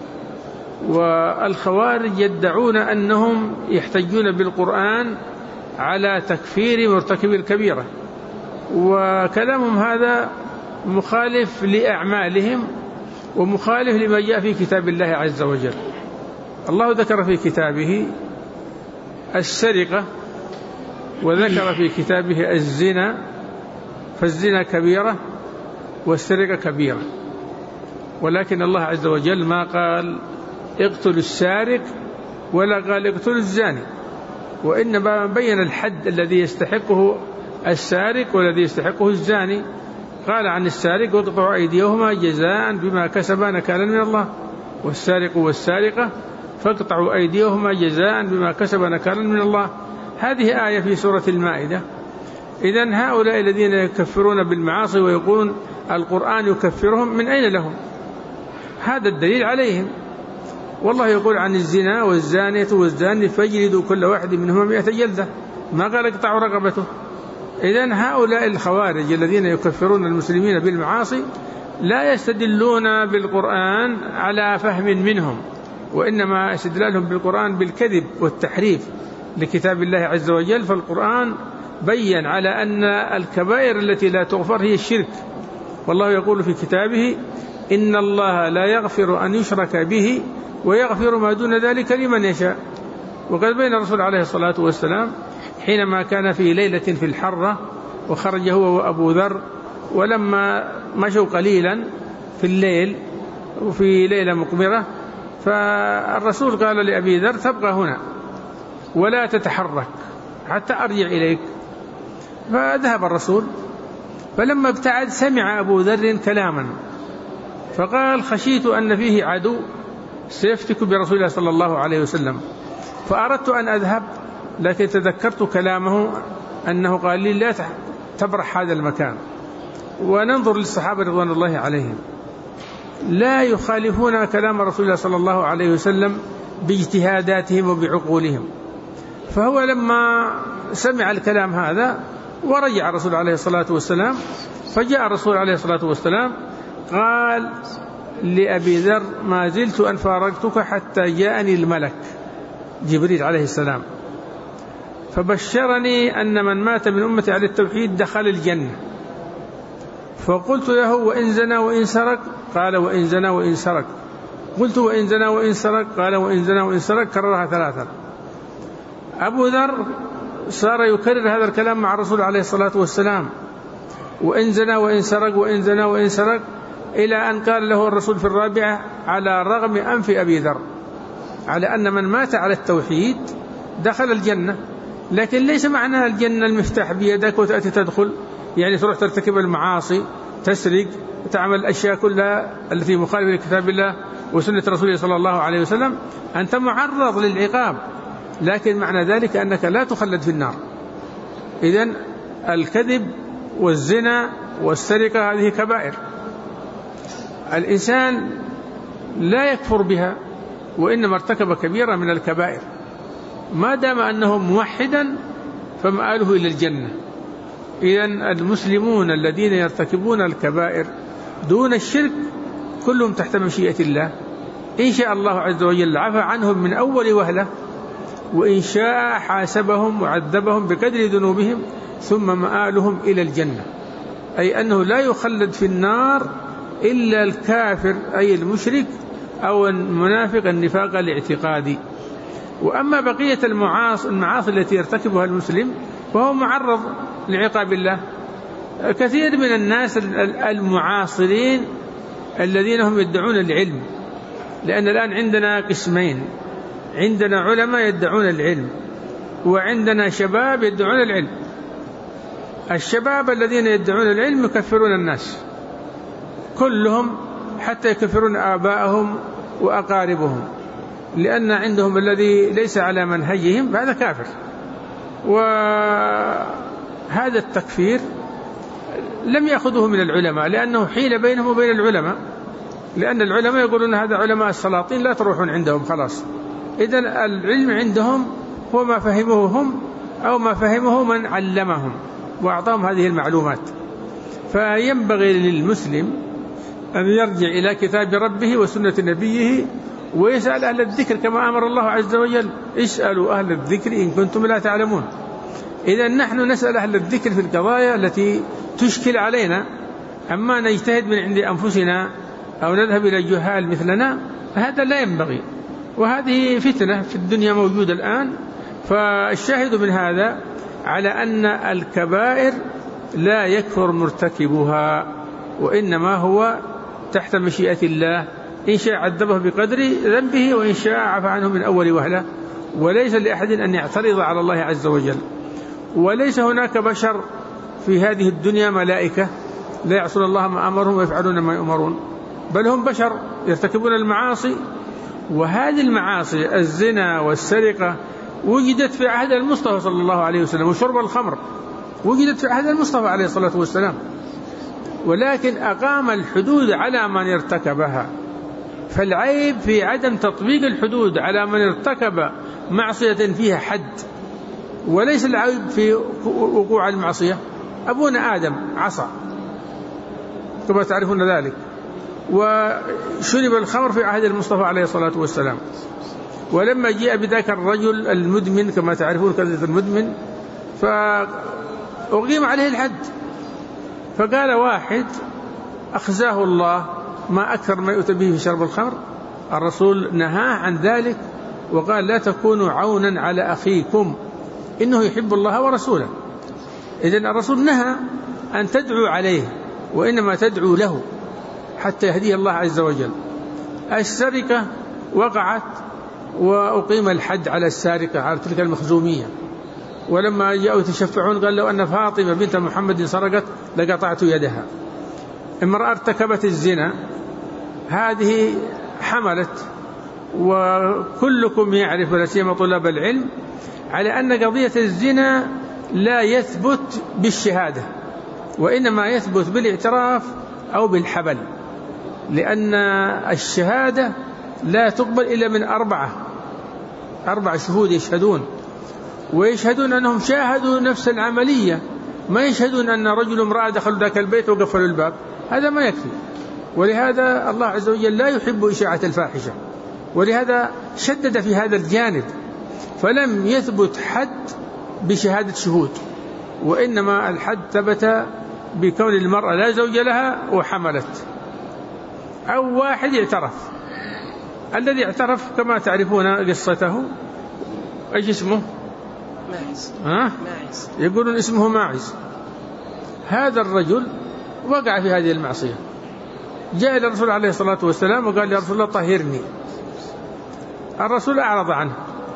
والخوارج يدعون أنهم يحتجون بالقرآن على تكفير مرتكب الكبيرة، وكلامهم هذا مخالف لأعمالهم ومخالف لما جاء في كتاب الله عز وجل. الله ذكر في كتابه السرقة وذكر في كتابه الزنا، فالزنا كبيرة والسرقة كبيرة، ولكن الله عز وجل ما قال اقتلوا السارق ولا قال اقتلوا الزاني، وإنما بين الحد الذي يستحقه السارق والذي يستحقه الزاني. قال عن السارق واقطعوا أيديهما جزاء بما كسبا نكالا من الله، والسارق والسارقة فاقطعوا أيديهما جزاء بما كسبا نكالا من الله. هذه آية في سورة المائدة. إذن هؤلاء الذين يكفرون بالمعاصي ويقولون القرآن يكفرهم، من أين لهم؟ هذا الدليل عليهم. والله يقول عن الزنا والزانية والزاني فاجلدوا كل واحد منهما 100 جلدة، ما قال اقطعوا رقبته. إذن هؤلاء الخوارج الذين يكفرون المسلمين بالمعاصي لا يستدلون بالقرآن على فهم منهم، وإنما استدلالهم بالقرآن بالكذب والتحريف لكتاب الله عز وجل. فالقرآن بيّن على أن الكبائر التي لا تغفر هي الشرك، والله يقول في كتابه إن الله لا يغفر أن يشرك به ويغفر ما دون ذلك لمن يشاء. وقد بين الرسول عليه الصلاة والسلام حينما كان في ليلة في الحرة وخرج هو وأبو ذر، ولما مشوا قليلا في الليل وفي ليلة مقمرة، فالرسول قال لأبي ذر تبقى هنا ولا تتحرك حتى أرجع إليك. فذهب الرسول، فلما ابتعد سمع أبو ذر كلاما فقال خشيت أن فيه عدو سيفتك برسول الله صلى الله عليه وسلم، فأردت أن أذهب، لكن تذكرت كلامه أنه قال لي لا تبرح هذا المكان. وننظر للصحابة رضوان الله عليهم لا يخالفون كلام رسول الله صلى الله عليه وسلم باجتهاداتهم وبعقولهم. فهو لما سمع الكلام هذا ورجع الرسول عليه الصلاة والسلام، فجاء الرسول عليه الصلاة والسلام قال لأبي ذر ما زلت أن فارقتك حتى جاءني الملك جبريل عليه السلام فبشرني أن من مات من أمتي على التوحيد دخل الجنة. فقلت له وإن زنا وإن سرق؟ قال وإن زنا وإن سرق. قلت وإن زنا وإن سرق؟ قال وإن زنا وإن سرق. كررها 3. أبو ذر صار يكرر هذا الكلام مع الرسول عليه الصلاة والسلام، وإن زنا وإن سرق وإن زنا وإن سرق، إلى أن قال له الرسول في 4 على رغم أنف أبي ذر على أن من مات على التوحيد دخل الجنة. لكن ليس معنى الجنة المفتاح بيدك وتأتي تدخل، يعني تروح ترتكب المعاصي، تسرق، تعمل الأشياء كلها التي مخالفة لكتاب الله وسنة رسوله صلى الله عليه وسلم، أنت معرض للعقاب، لكن معنى ذلك أنك لا تخلد في النار. إذن الكذب والزنا والسرقة هذه كبائر، الإنسان لا يكفر بها وإنما ارتكب كبيرة من الكبائر، ما دام أنه موحدا فمآله إلى الجنة. إذن المسلمون الذين يرتكبون الكبائر دون الشرك كلهم تحت مشيئة الله، إن شاء الله عز وجل عفى عنهم من أول وهلة، وإن شاء حاسبهم وعذبهم بقدر ذنوبهم ثم مآلهم إلى الجنة، أي أنه لا يخلد في النار إلا الكافر أي المشرك أو المنافق النفاق الاعتقادي. وأما بقية المعاصي التي يرتكبها المسلم فهو معرض لعقاب الله. كثير من الناس المعاصرين الذين هم يدعون العلم، لأن الآن عندنا قسمين، عندنا علماء يدعون العلم وعندنا شباب يدعون العلم. الشباب الذين يدعون العلم يكفرون الناس كلهم حتى يكفرون آباءهم وأقاربهم، لأن عندهم الذي ليس على منهجهم هذا كافر. وهذا التكفير لم يأخذه من العلماء، لأنه حيل بينهم وبين العلماء، لأن العلماء يقولون هذا علماء السلاطين لا تروحون عندهم خلاص. إذن العلم عندهم هو ما فهمه هم أو ما فهمه من علمهم وأعطاهم هذه المعلومات. فينبغي للمسلم أن يرجع إلى كتاب ربه وسنة نبيه ويسأل أهل الذكر، كما أمر الله عز وجل: اسألوا أهل الذكر إن كنتم لا تعلمون. إذا نحن نسأل أهل الذكر في القضايا التي تشكل علينا، أما نجتهد من عند أنفسنا أو نذهب إلى جهال مثلنا هذا لا ينبغي، وهذه فتنة في الدنيا موجودة الآن. فالشاهد من هذا على أن الكبائر لا يكفر مرتكبها، وإنما هو تحت مشيئة الله، إن شاء عذبه بقدر ذنبه وإن شاء عفى عنه من أول وهلة. وليس لأحد أن يعترض على الله عز وجل. وليس هناك بشر في هذه الدنيا ملائكة لا يعصون الله ما أمرهم ويفعلون ما يؤمرون، بل هم بشر يرتكبون المعاصي. وهذه المعاصي الزنا والسرقة وجدت في عهد المصطفى صلى الله عليه وسلم، وشرب الخمر وجدت في عهد المصطفى عليه الصلاة والسلام، ولكن أقام الحدود على من ارتكبها. فالعيب في عدم تطبيق الحدود على من ارتكب معصية فيها حد، وليس العيب في وقوع المعصية. أبونا آدم عصى كما تعرفون ذلك، وشرب الخمر في عهد المصطفى عليه الصلاة والسلام. ولما جاء بذاك الرجل المدمن كما تعرفون كذلك المدمن، فأقيم عليه الحد. فقال واحد: أخزاه الله، ما أكثر ما يؤتى به في شرب الخمر. الرسول نهاه عن ذلك وقال: لا تكونوا عونا على أخيكم إنه يحب الله ورسوله. إذن الرسول نهى أن تدعو عليه، وإنما تدعو له حتى يهديه الله عز وجل. السرقة وقعت وأقيم الحد على السارقة، على تلك المخزومية. ولما جاءوا يتشفعون قال: لو أن فاطمة بنت محمد سرقت لقطعت يدها. امرأة ارتكبت الزنا، هذه حملت. وكلكم يعرف ولا سيما طلاب العلم على أن قضية الزنا لا يثبت بالشهادة، وإنما يثبت بالاعتراف أو بالحبل، لأن الشهادة لا تقبل إلا من أربع شهود يشهدون، ويشهدون أنهم شاهدوا نفس العملية، ما يشهدون أن رجل امرأة دخلوا ذاك البيت وقفلوا الباب، هذا ما يكفي. ولهذا الله عز وجل لا يحب إشاعة الفاحشة، ولهذا شدد في هذا الجانب، فلم يثبت حد بشهادة شهود، وإنما الحد ثبت بكون المرأة لا زوج لها وحملت، أو واحد اعترف. الذي اعترف كما تعرفون قصته، ايش اسمه؟ ماعز. يقولون اسمه ماعز. هذا الرجل وقع في هذه المعصية، جاء إلى الرسول عليه الصلاة والسلام وقال: يا رسول الله طهرني. الرسول أعرض عنه،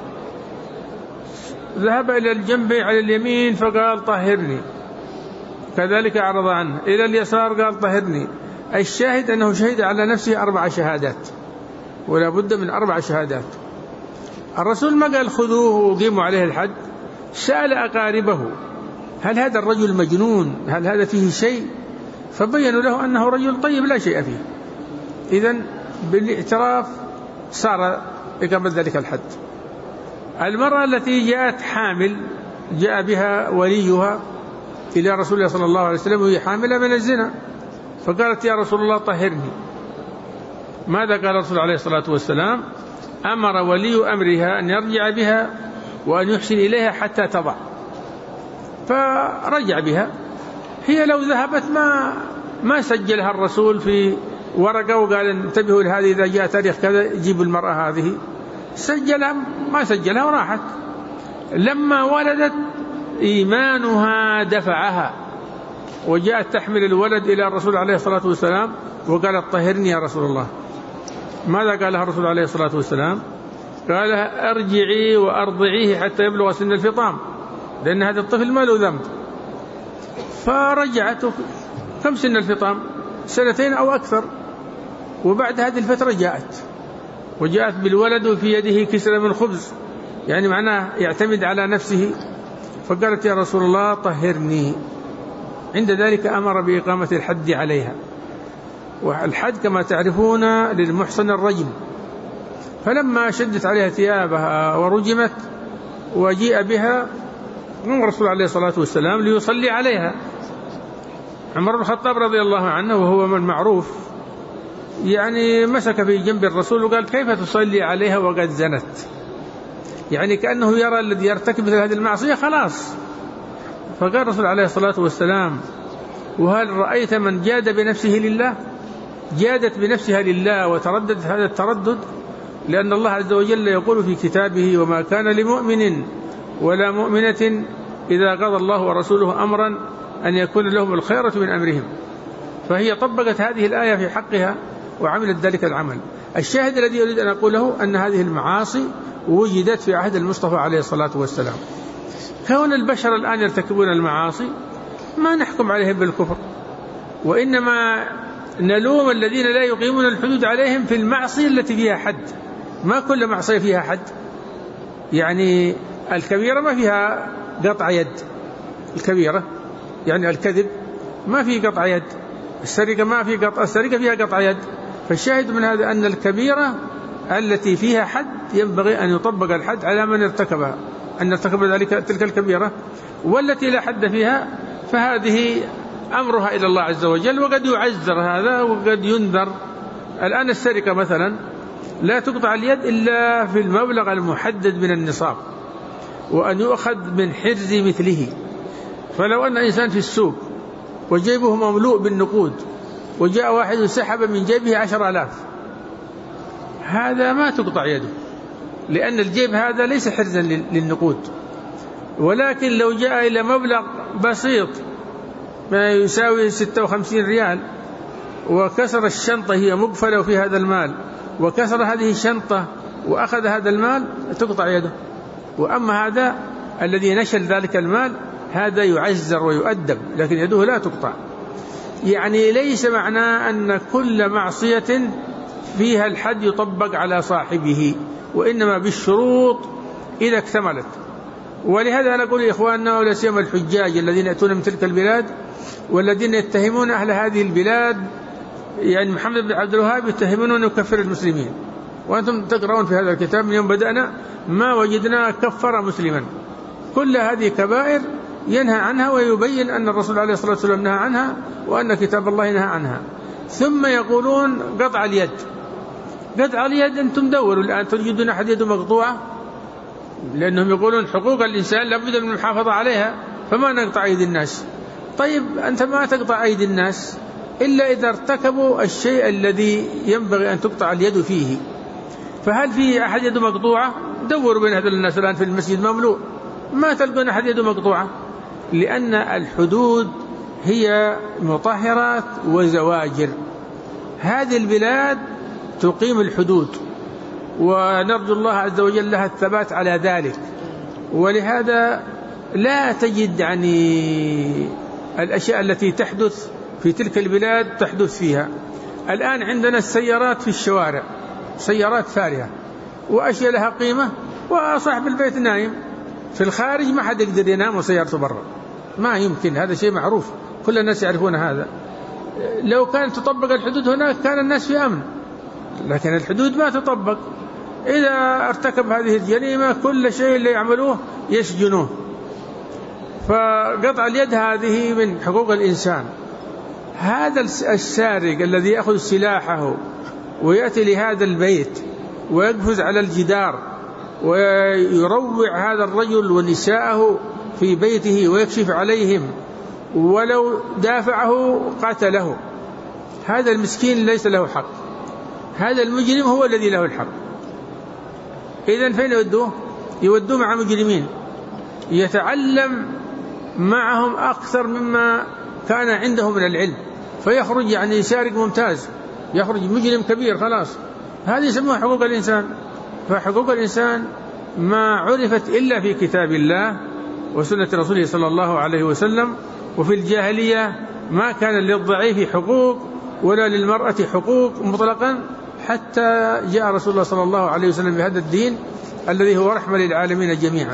ذهب إلى الجنب على اليمين فقال: طهرني. كذلك أعرض عنه، إلى اليسار قال: طهرني. الشاهد أنه شهد على نفسه 4 شهادات، ولا بد من 4 شهادات. الرسول ما قال: خذوه وقيموا عليه الحد. سأل أقاربه: هل هذا الرجل مجنون؟ هل هذا فيه شيء؟ فبينوا له أنه رجل طيب لا شيء فيه. إذن بالاعتراف صار إقامة ذلك الحد. المرأة التي جاءت حامل جاء بها وليها إلى رسول الله صلى الله عليه وسلم وهي حاملة من الزنا، فقالت: يا رسول الله طهرني. ماذا قال الرسول عليه الصلاة والسلام؟ أمر ولي أمرها أن يرجع بها وأن يحسن إليها حتى تضع، فرجع بها. هي لو ذهبت ما سجلها الرسول في ورقة وقال انتبهوا لهذه إذا جاء تاريخ كذا جيبوا المرأة هذه، سجلها ما سجلها وراحت. لما ولدت إيمانها دفعها وجاءت تحمل الولد إلى الرسول عليه الصلاة والسلام وقالت طهرني يا رسول الله. ماذا قالها الرسول عليه الصلاة والسلام؟ قال ارجعي وأرضعيه حتى يبلغ سن الفطام، لأن هذا الطفل ما له ذنب. فرجعت. كم سن الفطام؟ 2 أو أكثر. وبعد هذه الفترة جاءت بالولد وفي يده كسرة من خبز، يعني معناه يعتمد على نفسه. فقالت يا رسول الله طهرني. عند ذلك أمر بإقامة الحد عليها، والحد كما تعرفون للمحصن الرجم. فلما شدت عليها ثيابها ورجمت وجيء بها من الرسول عليه الصلاة والسلام ليصلي عليها، عمر بن الخطاب رضي الله عنه وهو من معروف يعني مسك في جنب الرسول وقال كيف تصلي عليها وقد زنت؟ يعني كأنه يرى الذي يرتكب مثل هذه المعصية خلاص. فقال الرسول عليه الصلاة والسلام وهل رأيت من جاد بنفسه لله؟ جادت بنفسها لله وترددت هذا التردد، لأن الله عز وجل يقول في كتابه وما كان لمؤمن ولا مؤمنة إذا قضى الله ورسوله أمرا أن يكون لهم الخيرة من أمرهم. فهي طبقت هذه الآية في حقها وعملت ذلك العمل. الشاهد الذي أريد أن أقوله أن هذه المعاصي وجدت في عهد المصطفى عليه الصلاة والسلام. كون البشر الآن يرتكبون المعاصي ما نحكم عليهم بالكفر، وإنما نلوم الذين لا يقيمون الحدود عليهم في المعصية التي فيها حد. ما كل معصية فيها حد، يعني الكبيرة ما فيها قطع يد، الكبيرة يعني الكذب ما فيه قطع يد، السرقة ما فيه قطع، السرقة فيها قطع يد. فالشاهد من هذا أن الكبيرة التي فيها حد ينبغي أن يطبق الحد على من ارتكبها، أن ارتكب ذلك تلك الكبيرة. والتي لا حد فيها فهذه أمرها إلى الله عز وجل، وقد يعذر هذا وقد ينذر. الآن السرقة مثلا لا تقطع اليد إلا في المبلغ المحدد من النصاب، وأن يؤخذ من حرز مثله. فلو أن إنسان في السوق وجيبه مملوء بالنقود وجاء واحد وسحب من جيبه 10,000، هذا ما تقطع يده، لأن الجيب هذا ليس حرزا للنقود. ولكن لو جاء إلى مبلغ بسيط ما يساوي 56 ريال وكسر الشنطة هي مقفلة وفي هذا المال، وكسر هذه الشنطة وأخذ هذا المال، تقطع يده. وأما هذا الذي نشل ذلك المال هذا يعزر ويؤدب، لكن يده لا تقطع. يعني ليس معناه أن كل معصية فيها الحد يطبق على صاحبه، وإنما بالشروط إذا اكتملت. ولهذا نقول لإخواننا ولا سيما الحجاج الذين يأتون من تلك البلاد والذين يتهمون أهل هذه البلاد، يعني محمد بن عبد الوهاب يتهمون أن يكفر المسلمين، وأنتم تقرؤون في هذا الكتاب من يوم بدأنا ما وجدنا كفر مسلما. كل هذه كبائر ينهى عنها ويبين أن الرسول عليه الصلاة والسلام نهى عنها وأن كتاب الله نهى عنها. ثم يقولون قطع اليد. قطع اليد أنتم دوروا الآن تجدون أحد يده مقطوعة، لأنهم يقولون حقوق الإنسان لابد من المحافظة عليها، فما نقطع أيدي الناس. طيب أنت ما تقطع أيدي الناس إلا إذا ارتكبوا الشيء الذي ينبغي أن تقطع اليد فيه. فهل في أحد يده مقطوعة؟ دوروا بين هذول الناس الآن في المسجد مملوء، ما تلقون أحد يده مقطوعة، لأن الحدود هي مطهرات وزواجر. هذه البلاد تقيم الحدود، ونرجو الله عز وجل لها الثبات على ذلك. ولهذا لا تجد يعني الأشياء التي تحدث في تلك البلاد تحدث فيها. الآن عندنا السيارات في الشوارع، سيارات فارهة وأشياء لها قيمة، وصاحب البيت نايم في الخارج، ما حد يقدر ينام وسيارته برا، ما يمكن. هذا شيء معروف كل الناس يعرفون هذا. لو كانت تطبق الحدود هناك كان الناس في أمن، لكن الحدود ما تطبق. إذا ارتكب هذه الجريمة كل شيء اللي يعملوه يسجنوه. فقطع اليد هذه من حقوق الإنسان. هذا السارق الذي يأخذ سلاحه ويأتي لهذا البيت ويقفز على الجدار ويروع هذا الرجل ونساءه في بيته ويكشف عليهم، ولو دافعه قاتله، هذا المسكين ليس له حق، هذا المجرم هو الذي له الحق. إذن فين يودوه؟ يودوه مع مجرمين يتعلم معهم أكثر مما كان عنده من العلم، فيخرج يعني سارق ممتاز، يخرج مجرم كبير خلاص. هذه يسموها حقوق الإنسان. فحقوق الإنسان ما عرفت إلا في كتاب الله وسنة رسوله صلى الله عليه وسلم. وفي الجاهلية ما كان للضعيف حقوق ولا للمرأة حقوق مطلقا، حتى جاء رسول الله صلى الله عليه وسلم بهذا الدين الذي هو رحمة للعالمين جميعا.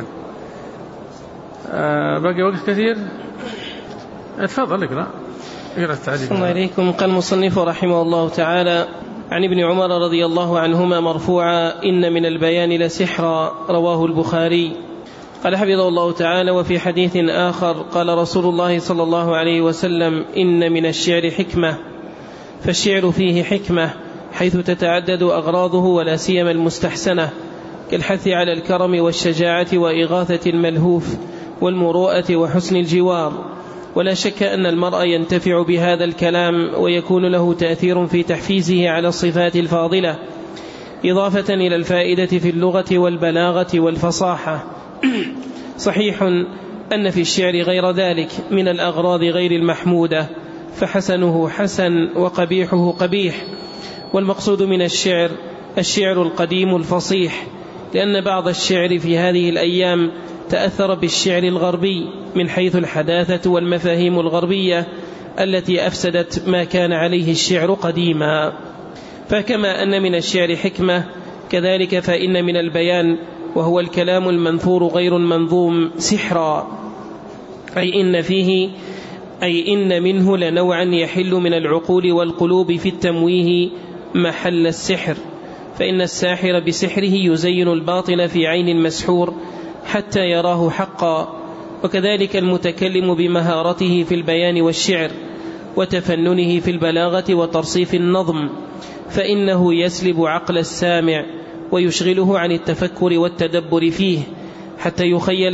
باقي وقت كثير، اتفضل اقرأ التعليق. الله عليكم. قال المصنف رحمه الله تعالى: عن ابن عمر رضي الله عنهما مرفوعا: إن من البيان لسحرا، رواه البخاري. قال حفظه الله تعالى: وفي حديث آخر قال رسول الله صلى الله عليه وسلم: إن من الشعر حكمة، فالشعر فيه حكمة حيث تتعدد أغراضه ولا سيما المستحسنة، كالحث على الكرم والشجاعة وإغاثة الملهوف والمروءة وحسن الجوار. ولا شك أن المرء ينتفع بهذا الكلام ويكون له تأثير في تحفيزه على الصفات الفاضلة، إضافة إلى الفائدة في اللغة والبلاغة والفصاحة. صحيح أن في الشعر غير ذلك من الأغراض غير المحمودة، فحسنه حسن وقبيحه قبيح. والمقصود من الشعر القديم الفصيح، لأن بعض الشعر في هذه الأيام تأثر بالشعر الغربي من حيث الحداثة والمفاهيم الغربية التي أفسدت ما كان عليه الشعر قديما. فكما أن من الشعر حكمة، كذلك فإن من البيان وهو الكلام المنثور غير المنظوم سحرا، أي إن منه لنوعا يحل من العقول والقلوب في التمويه محل السحر، فإن الساحر بسحره يزين الباطل في عين المسحور حتى يراه حقا. وكذلك المتكلم بمهارته في البيان والشعر وتفننه في البلاغة وترصيف النظم، فإنه يسلب عقل السامع ويشغله عن التفكر والتدبر فيه حتى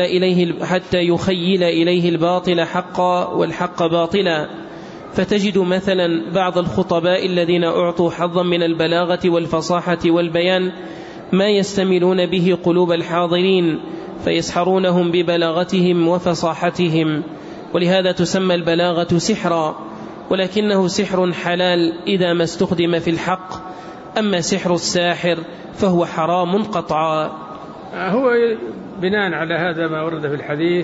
يخيل إليه الباطل حقا والحق باطلا. فتجد مثلا بعض الخطباء الذين أعطوا حظا من البلاغة والفصاحة والبيان ما يستملون به قلوب الحاضرين فيسحرونهم ببلاغتهم وفصاحتهم، ولهذا تسمى البلاغة سحرا، ولكنه سحر حلال إذا ما استخدم في الحق، أما سحر الساحر فهو حرام قطعا. هو بناء على هذا ما ورد في الحديث: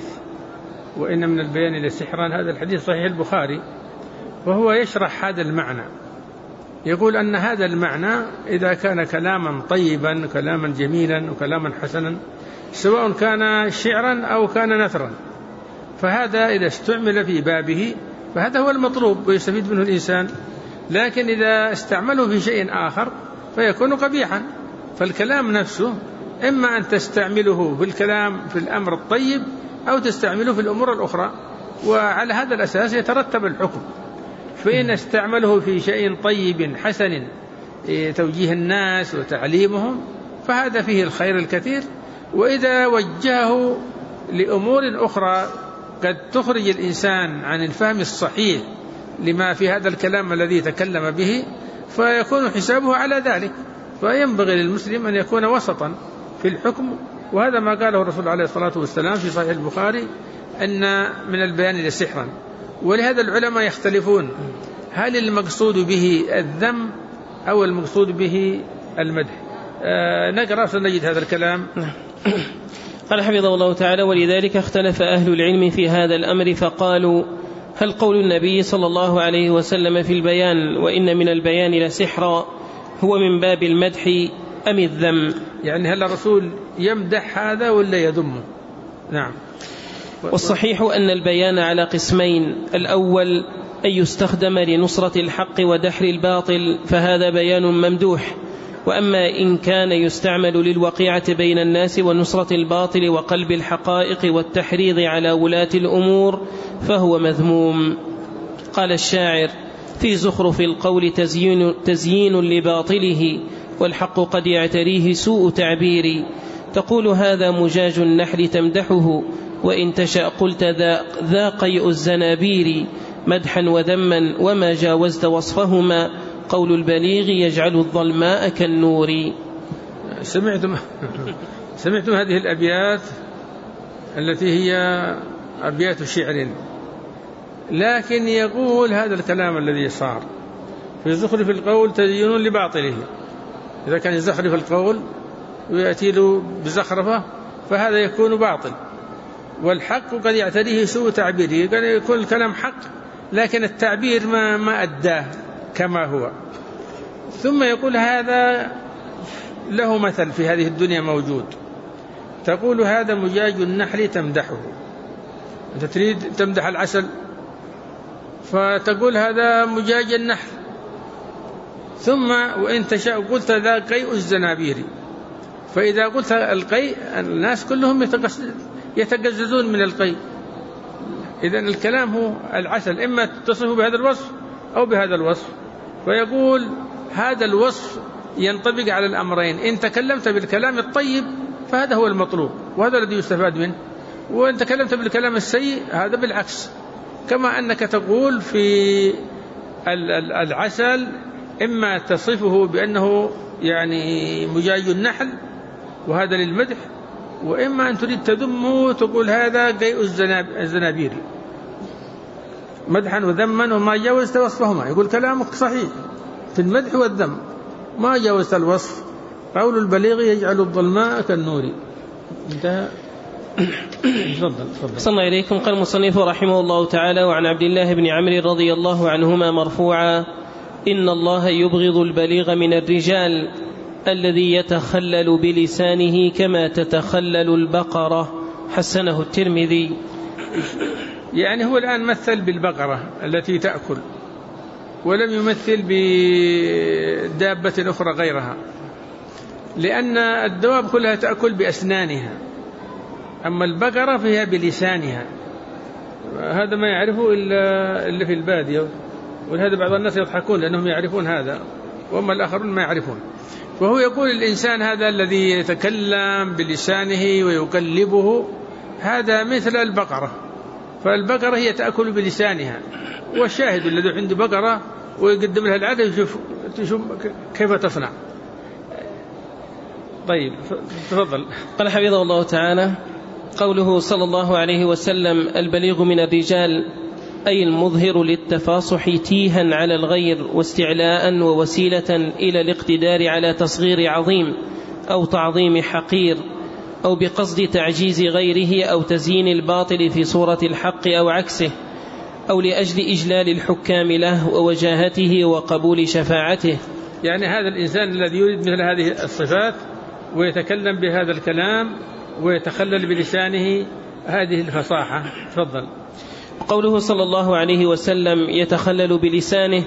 وإن من البيان لسحرا، هذا الحديث صحيح البخاري، وهو يشرح هذا المعنى، يقول أن هذا المعنى إذا كان كلاما طيبا كلاما جميلا وكلاما حسنا، سواء كان شعرا أو كان نثرا، فهذا إذا استعمل في بابه فهذا هو المطلوب ويستفيد منه الإنسان. لكن إذا استعمله في شيء آخر فيكون قبيحا. فالكلام نفسه إما أن تستعمله في الكلام في الأمر الطيب أو تستعمله في الأمور الأخرى، وعلى هذا الأساس يترتب الحكم. فإن استعمله في شيء طيب حسن توجيه الناس وتعليمهم فهذا فيه الخير الكثير، وإذا وجهه لأمور أخرى قد تخرج الإنسان عن الفهم الصحيح لما في هذا الكلام الذي تكلم به فيكون حسابه على ذلك. فينبغي للمسلم أن يكون وسطا في الحكم، وهذا ما قاله الرسول عليه الصلاة والسلام في صحيح البخاري: أن من البيان لسحرا. ولهذا العلماء يختلفون هل المقصود به الذم أو المقصود به المدح. نقرأ سنجد هذا الكلام. قال حفظه الله تعالى: ولذلك اختلف أهل العلم في هذا الأمر فقالوا: هل قول النبي صلى الله عليه وسلم في البيان وإن من البيان لسحرا هو من باب المدح أم الذم؟ يعني هل الرسول يمدح هذا ولا يذمه؟ نعم. والصحيح أن البيان على قسمين: الأول أن يستخدم لنصرة الحق ودحر الباطل فهذا بيان ممدوح، وأما إن كان يستعمل للوقيعة بين الناس ونصرة الباطل وقلب الحقائق والتحريض على ولاة الأمور فهو مذموم. قال الشاعر في زخرف القول: تزيين لباطله والحق قد يعتريه سوء تعبير. تقول هذا مجاج النحل تمدحه، وإن تشأ قلت ذا قيء الزنابير، مدحا وذما وما جاوزت وصفهما، قول البليغ يجعل الظلماء كالنور. سمعتم هذه الأبيات التي هي أبيات شعر، لكن يقول هذا الكلام الذي صار في زخرف القول تزيين لباطله. إذا كان يزخرف القول ويأتي له بزخرفة فهذا يكون باطل، والحق قد يعتريه سوء تعبيره، قد يكون الكلام حق لكن التعبير ما أداه كما هو. ثم يقول هذا له مثل في هذه الدنيا موجود، تقول هذا مجاج النحل تمدحه، أنت تريد تمدح العسل فتقول هذا مجاج النحل، ثم وإن تشاء قلت ذا قيء الزنابير. فإذا قلت القيء الناس كلهم يتقززون من القيء، إذن الكلام هو العسل، إما تصفه بهذا الوصف أو بهذا الوصف. فيقول هذا الوصف ينطبق على الأمرين، إن تكلمت بالكلام الطيب فهذا هو المطلوب وهذا الذي يستفاد منه، وإن تكلمت بالكلام السيء هذا بالعكس. كما أنك تقول في العسل إما تصفه بأنه يعني مجاج النحل وهذا للمدح، وإما أن تريد تذمه تقول هذا قيء الزنابير، مدحا وذما وما جاوزت وصفهما. يقول كلامك صحيح في المدح والذم، ما جاوزت الوصف، قول البليغ يجعل الظلماء كالنور. انتهى. صلى إليكم. قال المصنف رحمه الله تعالى: وعن عبد الله بن عمرو رضي الله عنهما مرفوعا: إن الله يبغض البليغ من الرجال الذي يتخلل بلسانه كما تتخلل البقرة. حسنه الترمذي. يعني هو الآن مثل بالبقرة التي تأكل، ولم يمثل بدابة أخرى غيرها، لأن الدواب كلها تأكل بأسنانها، أما البقرة فيها بلسانها. هذا ما يعرفه إلا في البادية، ولهذا بعض الناس يضحكون لأنهم يعرفون هذا وأما الآخرون ما يعرفون. وهو يقول الإنسان هذا الذي يتكلم بلسانه ويقلبه هذا مثل البقرة، فالبقرة هي تأكل بلسانها، والشاهد الذي عنده بقرة ويقدم لها العدد يشوف كيف تصنع. طيب تفضل. قال حفظه الله تعالى: قوله صلى الله عليه وسلم البليغ من الرجال، أي المظهر للتفاصح تيها على الغير واستعلاء ووسيلة إلى الاقتدار على تصغير عظيم أو تعظيم حقير، أو بقصد تعجيز غيره أو تزيين الباطل في صورة الحق أو عكسه، أو لأجل إجلال الحكام له ووجاهته وقبول شفاعته. يعني هذا الإنسان الذي يريد مثل هذه الصفات ويتكلم بهذا الكلام ويتخلل بلسانه هذه الفصاحة. تفضل. قوله صلى الله عليه وسلم يتخلل بلسانه،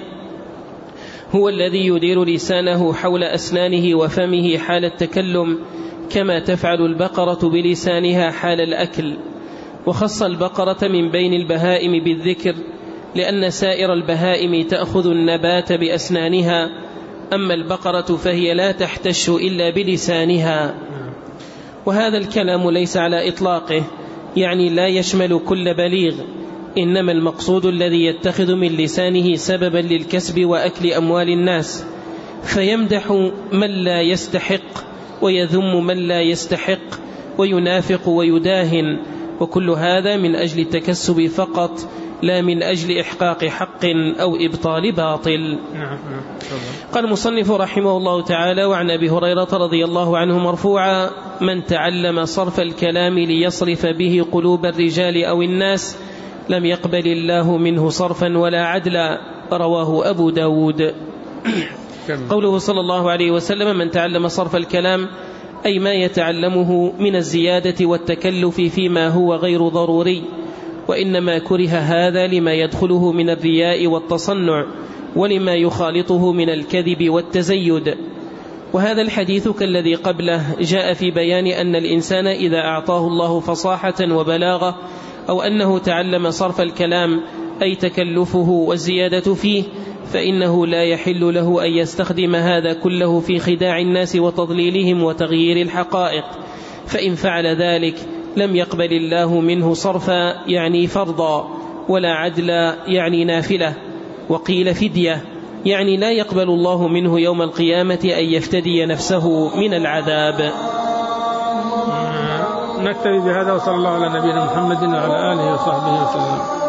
هو الذي يدير لسانه حول أسنانه وفمه حال التكلم، كما تفعل البقرة بلسانها حال الأكل. وخص البقرة من بين البهائم بالذكر لأن سائر البهائم تأخذ النبات بأسنانها، أما البقرة فهي لا تحتش إلا بلسانها. وهذا الكلام ليس على إطلاقه، يعني لا يشمل كل بليغ، إنما المقصود الذي يتخذ من لسانه سببا للكسب وأكل أموال الناس، فيمدح من لا يستحق ويذم من لا يستحق وينافق ويداهن، وكل هذا من أجل التكسب فقط، لا من أجل إحقاق حق أو إبطال باطل. قال المصنف رحمه الله تعالى: وعن أبي هريرة رضي الله عنه مرفوعا: من تعلم صرف الكلام ليصرف به قلوب الرجال أو الناس لم يقبل الله منه صرفا ولا عدلا. رواه أبو داود. قوله صلى الله عليه وسلم من تعلم صرف الكلام، أي ما يتعلمه من الزيادة والتكلف فيما هو غير ضروري، وإنما كره هذا لما يدخله من الرياء والتصنع، ولما يخالطه من الكذب والتزيد. وهذا الحديث كالذي قبله جاء في بيان أن الإنسان إذا أعطاه الله فصاحة وبلاغة، أو أنه تعلم صرف الكلام أي تكلفه والزيادة فيه، فإنه لا يحل له أن يستخدم هذا كله في خداع الناس وتضليلهم وتغيير الحقائق، فإن فعل ذلك لم يقبل الله منه صرفا يعني فرضا، ولا عدلا يعني نافلة، وقيل فدية يعني لا يقبل الله منه يوم القيامة أن يفتدي نفسه من العذاب. نكتفي بهذا، وصلى الله على نبينا محمد وعلى آله وصحبه وسلم.